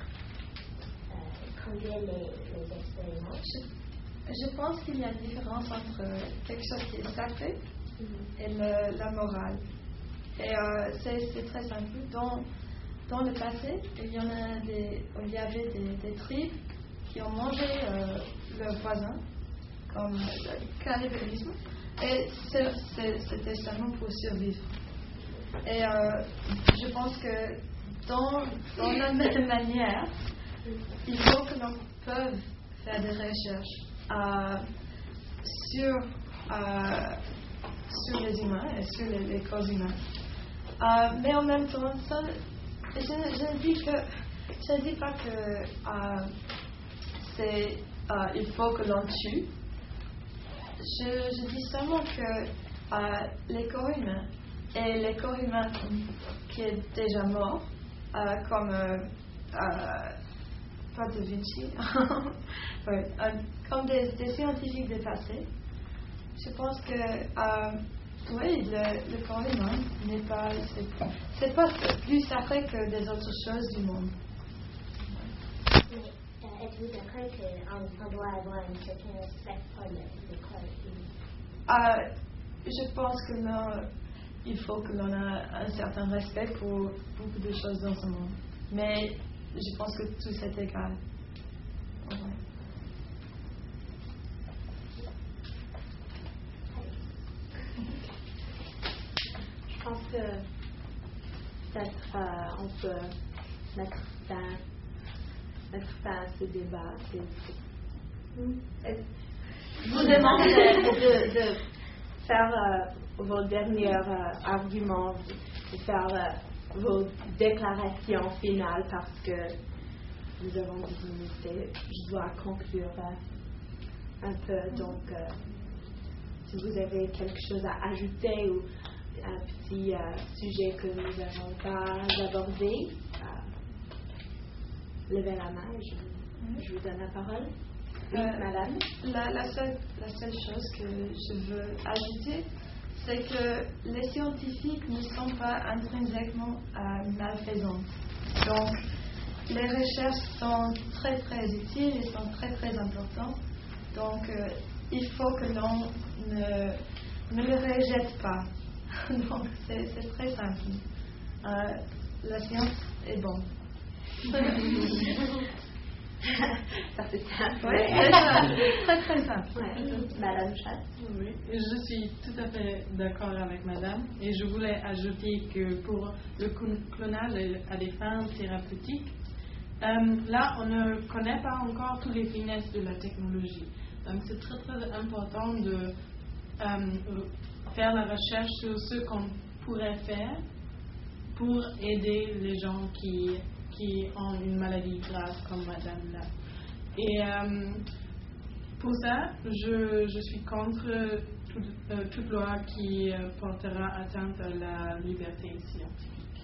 euh, conduire les, les expériences? Je, je pense qu'il y a une différence entre quelque chose qui est sacré mm-hmm. et le, la morale. Et euh, c'est, c'est très simple. Dans, dans le passé, il y, en a des, il y avait des, des tribus qui ont mangé euh, leurs voisins, comme le cannibalisme, et c'est, c'est, c'était seulement pour survivre. Et euh, je pense que dans, dans la même manière, il faut que l'on puisse faire des recherches euh, sur, euh, sur les humains et sur les, les corps humains. Euh, mais en même temps, ça, je, je ne dis que je ne dis pas que euh, c'est, euh, il faut que l'on tue. Je, je dis seulement que euh, les corps humains et les corps humains qui est déjà mort, euh, comme euh, euh, pas de Vinci, ouais, euh, comme des, des scientifiques dépassés, je pense que euh, oui, le, le corps humain n'est pas, c'est, c'est pas plus sacré que des autres choses du monde. Mais êtes-vous d'accord qu'on doit avoir un certain respect pour le, le corps humain? Euh, je pense que non, il faut que l'on ait un certain respect pour beaucoup de choses dans ce monde. Mais je pense que tout c'est égal. Ouais. Je pense que peut-être euh, on peut mettre fin, mettre fin à ce débat. C'est, c'est... Mm. Je vous demande de, de, de faire euh, vos derniers euh, arguments, de faire euh, vos déclarations finales parce que nous avons dix minutes. Je dois conclure euh, un peu. Donc, euh, si vous avez quelque chose à ajouter ou un petit euh, sujet que nous n'avons pas abordé, euh, levez la main et je, je vous donne la parole. Oui, euh, madame. La, la, seule, la seule chose que je veux ajouter, c'est que les scientifiques ne sont pas intrinsèquement euh, malfaisants. Donc, les recherches sont très très utiles et sont très très importantes. Donc, euh, il faut que l'on ne, ne le rejette pas. Donc, c'est, c'est très simple. Euh, la science est bonne. Ça c'est simple. Oui, c'est simple. Très très simple. Ouais. Madame Chat. Oui, je suis tout à fait d'accord avec Madame. Et je voulais ajouter que pour le clonage à des fins thérapeutiques, euh, là, on ne connaît pas encore toutes les finesses de la technologie. Donc c'est très très important de euh, faire la recherche sur ce qu'on pourrait faire pour aider les gens qui, qui ont une maladie grave comme madame là. Et euh, pour ça, je, je suis contre tout, euh, toute loi qui euh, portera atteinte à la liberté scientifique.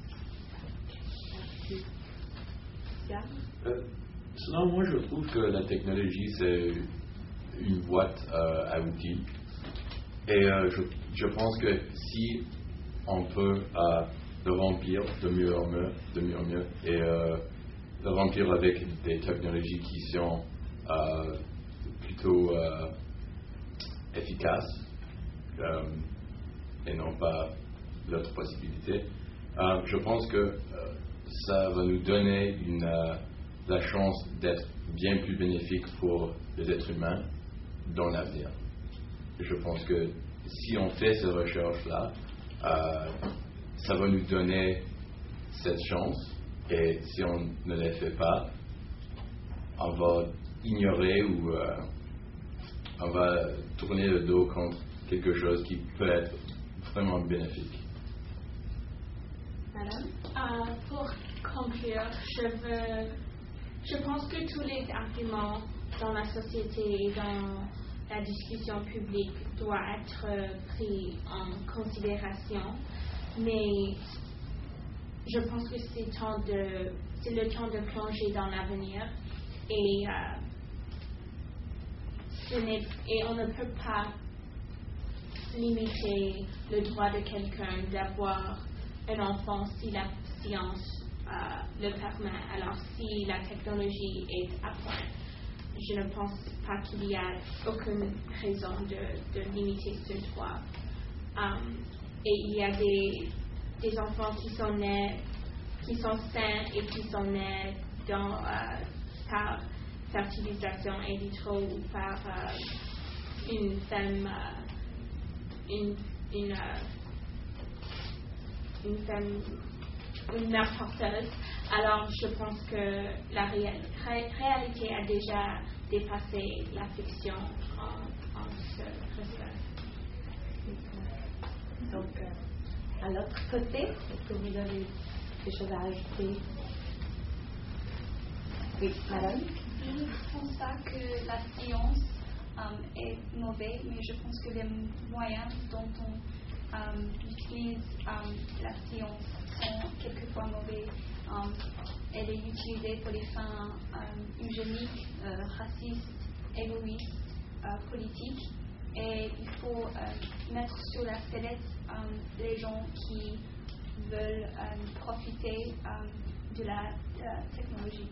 Merci. Euh, selon moi, je trouve que la technologie, c'est une boîte euh, à outils. Et euh, je, je pense que si on peut euh, le remplir de mieux en mieux, de mieux en mieux, et euh, le remplir avec des technologies qui sont euh, plutôt euh, efficaces euh, et non pas l'autre possibilité, euh, je pense que euh, ça va nous donner une, euh, la chance d'être bien plus bénéfique pour les êtres humains dans l'avenir. Je pense que si on fait ces recherches-là, euh, ça va nous donner cette chance, et si on ne les fait pas, on va ignorer ou euh, on va tourner le dos contre quelque chose qui peut être vraiment bénéfique. Madame, euh, pour conclure, je veux, je pense que tous les arguments dans la société et dans la discussion publique doivent être pris en considération, mais je pense que c'est, temps de, c'est le temps de plonger dans l'avenir et, euh, ce n'est, et on ne peut pas limiter le droit de quelqu'un d'avoir un enfant si la science euh, le permet. Alors si la technologie est à point, je ne pense pas qu'il y a aucune raison de, de limiter ce droit. Um, et il y a des, des enfants qui sont nés, qui sont sains et qui sont nés dans, euh, par fertilisation in vitro ou par euh, une femme, euh, une, une, euh, une femme, une mère porteuse. Alors je pense que la ré- ré- réalité a déjà dépassé la fiction en, en ce respect. Donc, euh, à l'autre côté, est-ce que vous avez des choses à ajouter? Oui, madame? Je ne pense pas que la science um, est mauvaise, mais je pense que les moyens dont on um, utilise um, la science sont quelquefois mauvais. Um, elle est utilisée pour des fins um, eugéniques, euh, racistes, égoïstes, euh, politiques. Et il faut euh, mettre sur la sellette um, les gens qui veulent um, profiter um, de, la, de la technologie.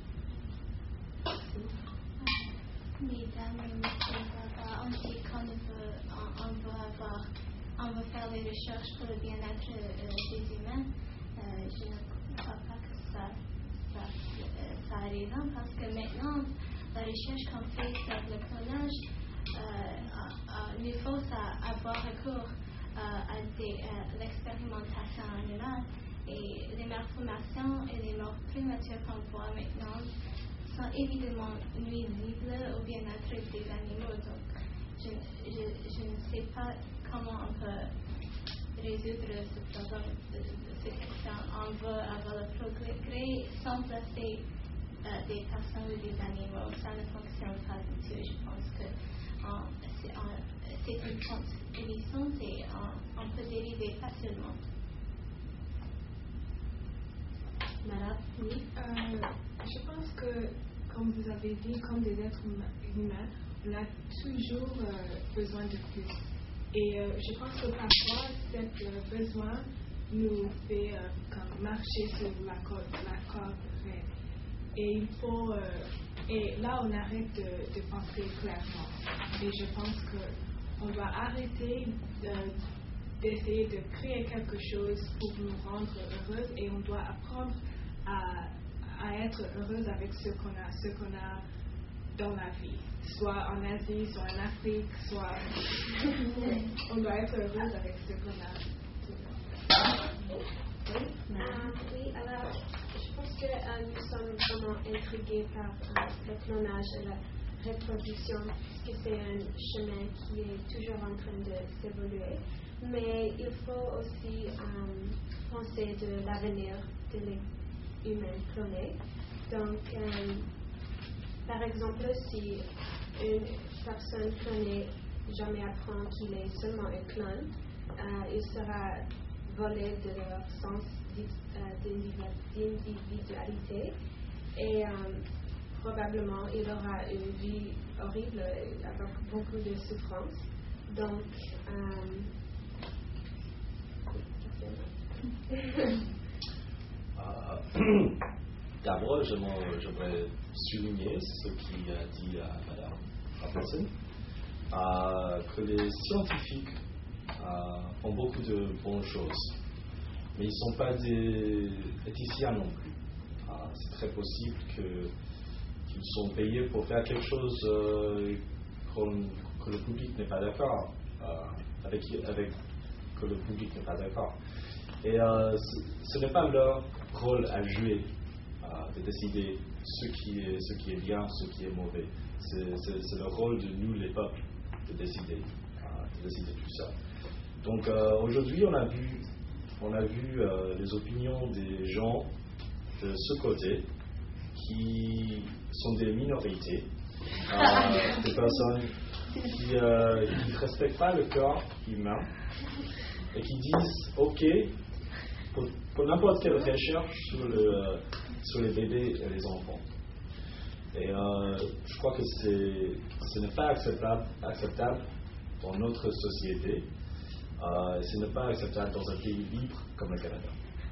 Mesdames et messieurs, on dit qu'on veut, on, on veut avoir, on veut faire des recherches pour le bien-être euh, des humains. Euh, je ne crois pas que ça, ça, euh, ça a raison, parce que maintenant, la recherche qu'on fait sur le clonage, Euh, euh, il faut avoir recours euh, à des, euh, l'expérimentation animale, et les malformations et les morts prématures qu'on voit maintenant sont évidemment nuisibles au bien-être des animaux. Donc, je, je, je ne sais pas comment on peut résoudre ce problème de, de cette question. On veut avoir le progrès sans placer euh, des personnes ou des animaux. Ça ne fonctionne pas du tout. Je pense que Uh, c'est, uh, c'est une pente glissante et uh, on peut dériver facilement. Madame, oui. Euh, je pense que, comme vous avez dit, comme des êtres humains, on a toujours euh, besoin de plus. Et euh, je pense que parfois, ce euh, besoin nous fait euh, comme marcher sur la corde, la corde raide. Et il faut, euh, et là, on arrête de, de penser clairement. Et je pense qu'on doit arrêter de, d'essayer de créer quelque chose pour nous rendre heureux, et on doit apprendre à, à être heureuse avec ce qu'on a, ce qu'on a dans la vie, soit en Asie, soit en Afrique, soit on doit être heureuse avec ce qu'on a. Oui, euh, oui, alors je pense que euh, nous sommes vraiment intrigués par euh, le clonage et la reproduction, parce que c'est un chemin qui est toujours en train de s'évoluer. Mais il faut aussi euh, penser de l'avenir de l'humain cloné. Donc, euh, par exemple, si une personne clonée jamais apprend qu'il est seulement un clone, euh, il sera volé de leur sens d'individualité et euh, probablement il aura une vie horrible avec beaucoup de souffrance. Donc, euh, euh, d'abord, j'aimerais souligner ce qu'il a dit à Madame Rapperson, euh, que les scientifiques euh, font beaucoup de bonnes choses, mais ils ne sont pas des éthiciens non plus. Euh, c'est très possible que, qu'ils sont payés pour faire quelque chose euh, que le public n'est pas d'accord, euh, avec, avec que le public n'est pas d'accord. Et euh, ce, ce n'est pas leur rôle à jouer, euh, de décider ce qui est, ce qui est bien, ce qui est mauvais. C'est, c'est, c'est le rôle de nous, les peuples, de décider, euh, de décider tout ça. Donc euh, aujourd'hui, on a vu, on a vu euh, les opinions des gens de ce côté qui sont des minorités, euh, des personnes qui ne euh, respectent pas le corps humain et qui disent ok pour, pour n'importe quelle recherche sur, le, sur les bébés et les enfants. Et euh, je crois que c'est, ce n'est pas acceptable, acceptable dans notre société. Euh, ce n'est pas acceptable dans un pays libre comme le Canada.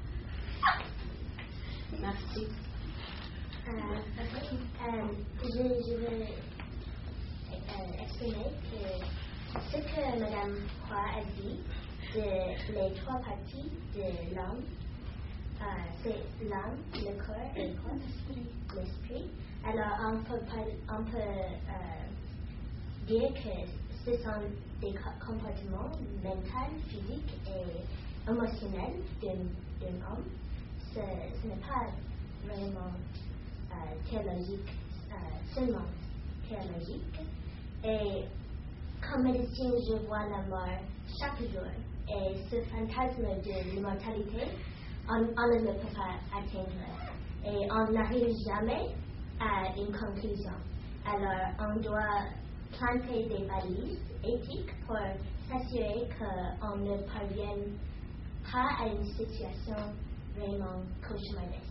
Merci. Euh, euh, je, je veux euh, exprimer que ce que Mme Roy a dit de les trois parties de l'homme, euh, c'est l'âme, le corps et le corps, l'esprit. Alors on peut, on peut euh, dire que ce sont des comportements mentaux, physiques et émotionnels d'un, d'un homme. Ce, ce n'est pas vraiment euh, théologique, euh, seulement théologique. Et comme médecine, je vois la mort chaque jour. Et ce fantasme de l'immortalité, on, on ne peut pas atteindre. Et on n'arrive jamais à une conclusion. Alors, on doit planter des balises éthiques pour s'assurer qu'on ne parvienne pas à une situation vraiment cauchemardesque.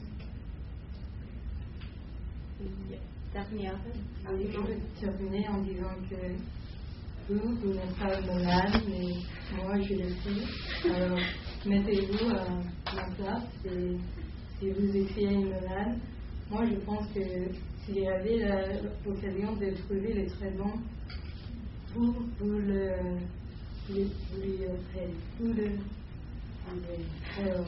Dernière. Je vais terminer en disant que vous, vous n'êtes pas malade, mais moi, je le suis. Alors, mettez-vous à ma place et si vous étiez une malade, moi, je pense que s'il y avait la, l'occasion de trouver les traitements, vous, vous le vous, vous lui offrez. Vous le alors.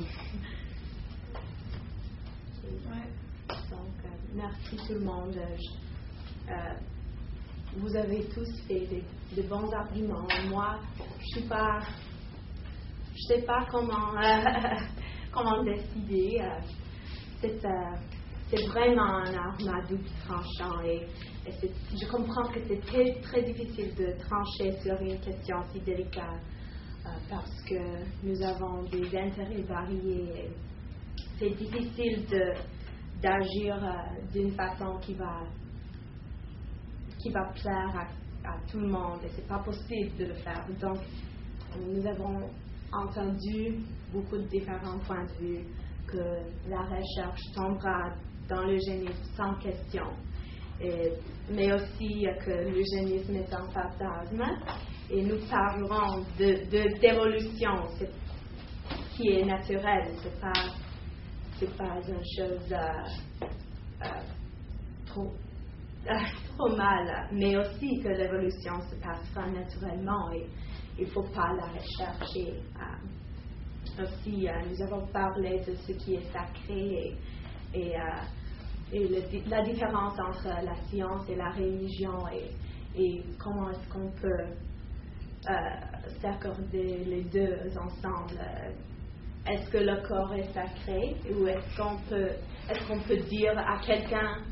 Ouais. Donc, euh, merci tout le monde. Je, euh, vous avez tous fait des, des bons arguments. Moi, je suis pas, je sais pas comment euh, comment décider. Euh, c'est, euh, c'est vraiment un arme à double tranchant et, et c'est, je comprends que c'est très, très difficile de trancher sur une question si délicate euh, parce que nous avons des intérêts variés. C'est difficile de, d'agir euh, d'une façon qui va, qui va plaire à, à tout le monde et c'est pas possible de le faire. Donc, nous avons entendu beaucoup de différents points de vue que la recherche tombera dans l'eugénisme sans question, et, mais aussi euh, que l'eugénisme est un fantasme et nous parlerons de, de, d'évolution c'est, qui est naturelle, c'est pas, c'est pas une chose euh, euh, trop, euh, trop mal, mais aussi que l'évolution se passera naturellement et il ne faut pas la rechercher. Euh, aussi, euh, nous avons parlé de ce qui est sacré et, et, euh, et le, la différence entre la science et la religion et, et comment est-ce qu'on peut euh, s'accorder les deux ensemble. Est-ce que le corps est sacré ou est-ce qu'on peut, est-ce qu'on peut dire à quelqu'un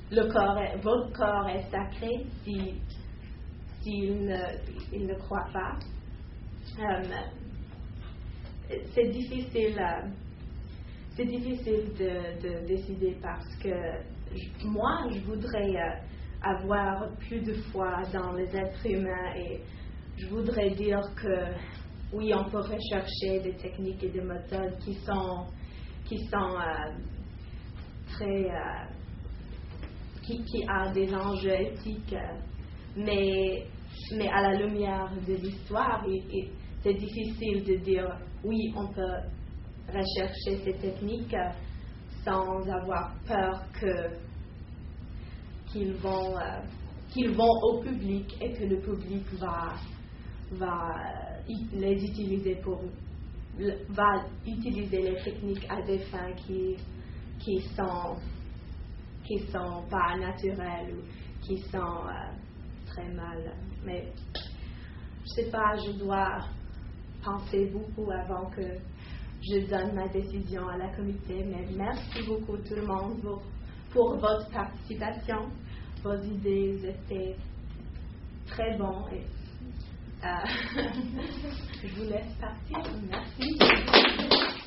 le corps est, votre corps est sacré si, s'il ne, il ne croit pas. Um, c'est difficile, uh, c'est difficile de, de décider parce que je, moi, je voudrais uh, avoir plus de foi dans les êtres humains et je voudrais dire que oui, on peut rechercher des techniques et des méthodes qui sont, qui sont uh, très, uh, qui, qui a des enjeux éthiques, uh, mais, mais à la lumière de l'histoire, il, il, c'est difficile de dire oui, on peut rechercher ces techniques sans avoir peur que qu'ils vont euh, qu'ils vont au public et que le public va va euh, les utiliser pour va utiliser les techniques à des fins qui qui sont qui sont pas naturelles ou qui sont euh, très mal. Mais je sais pas, je dois penser beaucoup avant que je donne ma décision à la comité, mais merci beaucoup tout le monde pour, pour votre participation. Vos idées étaient très bonnes et euh, je vous laisse partir. Merci.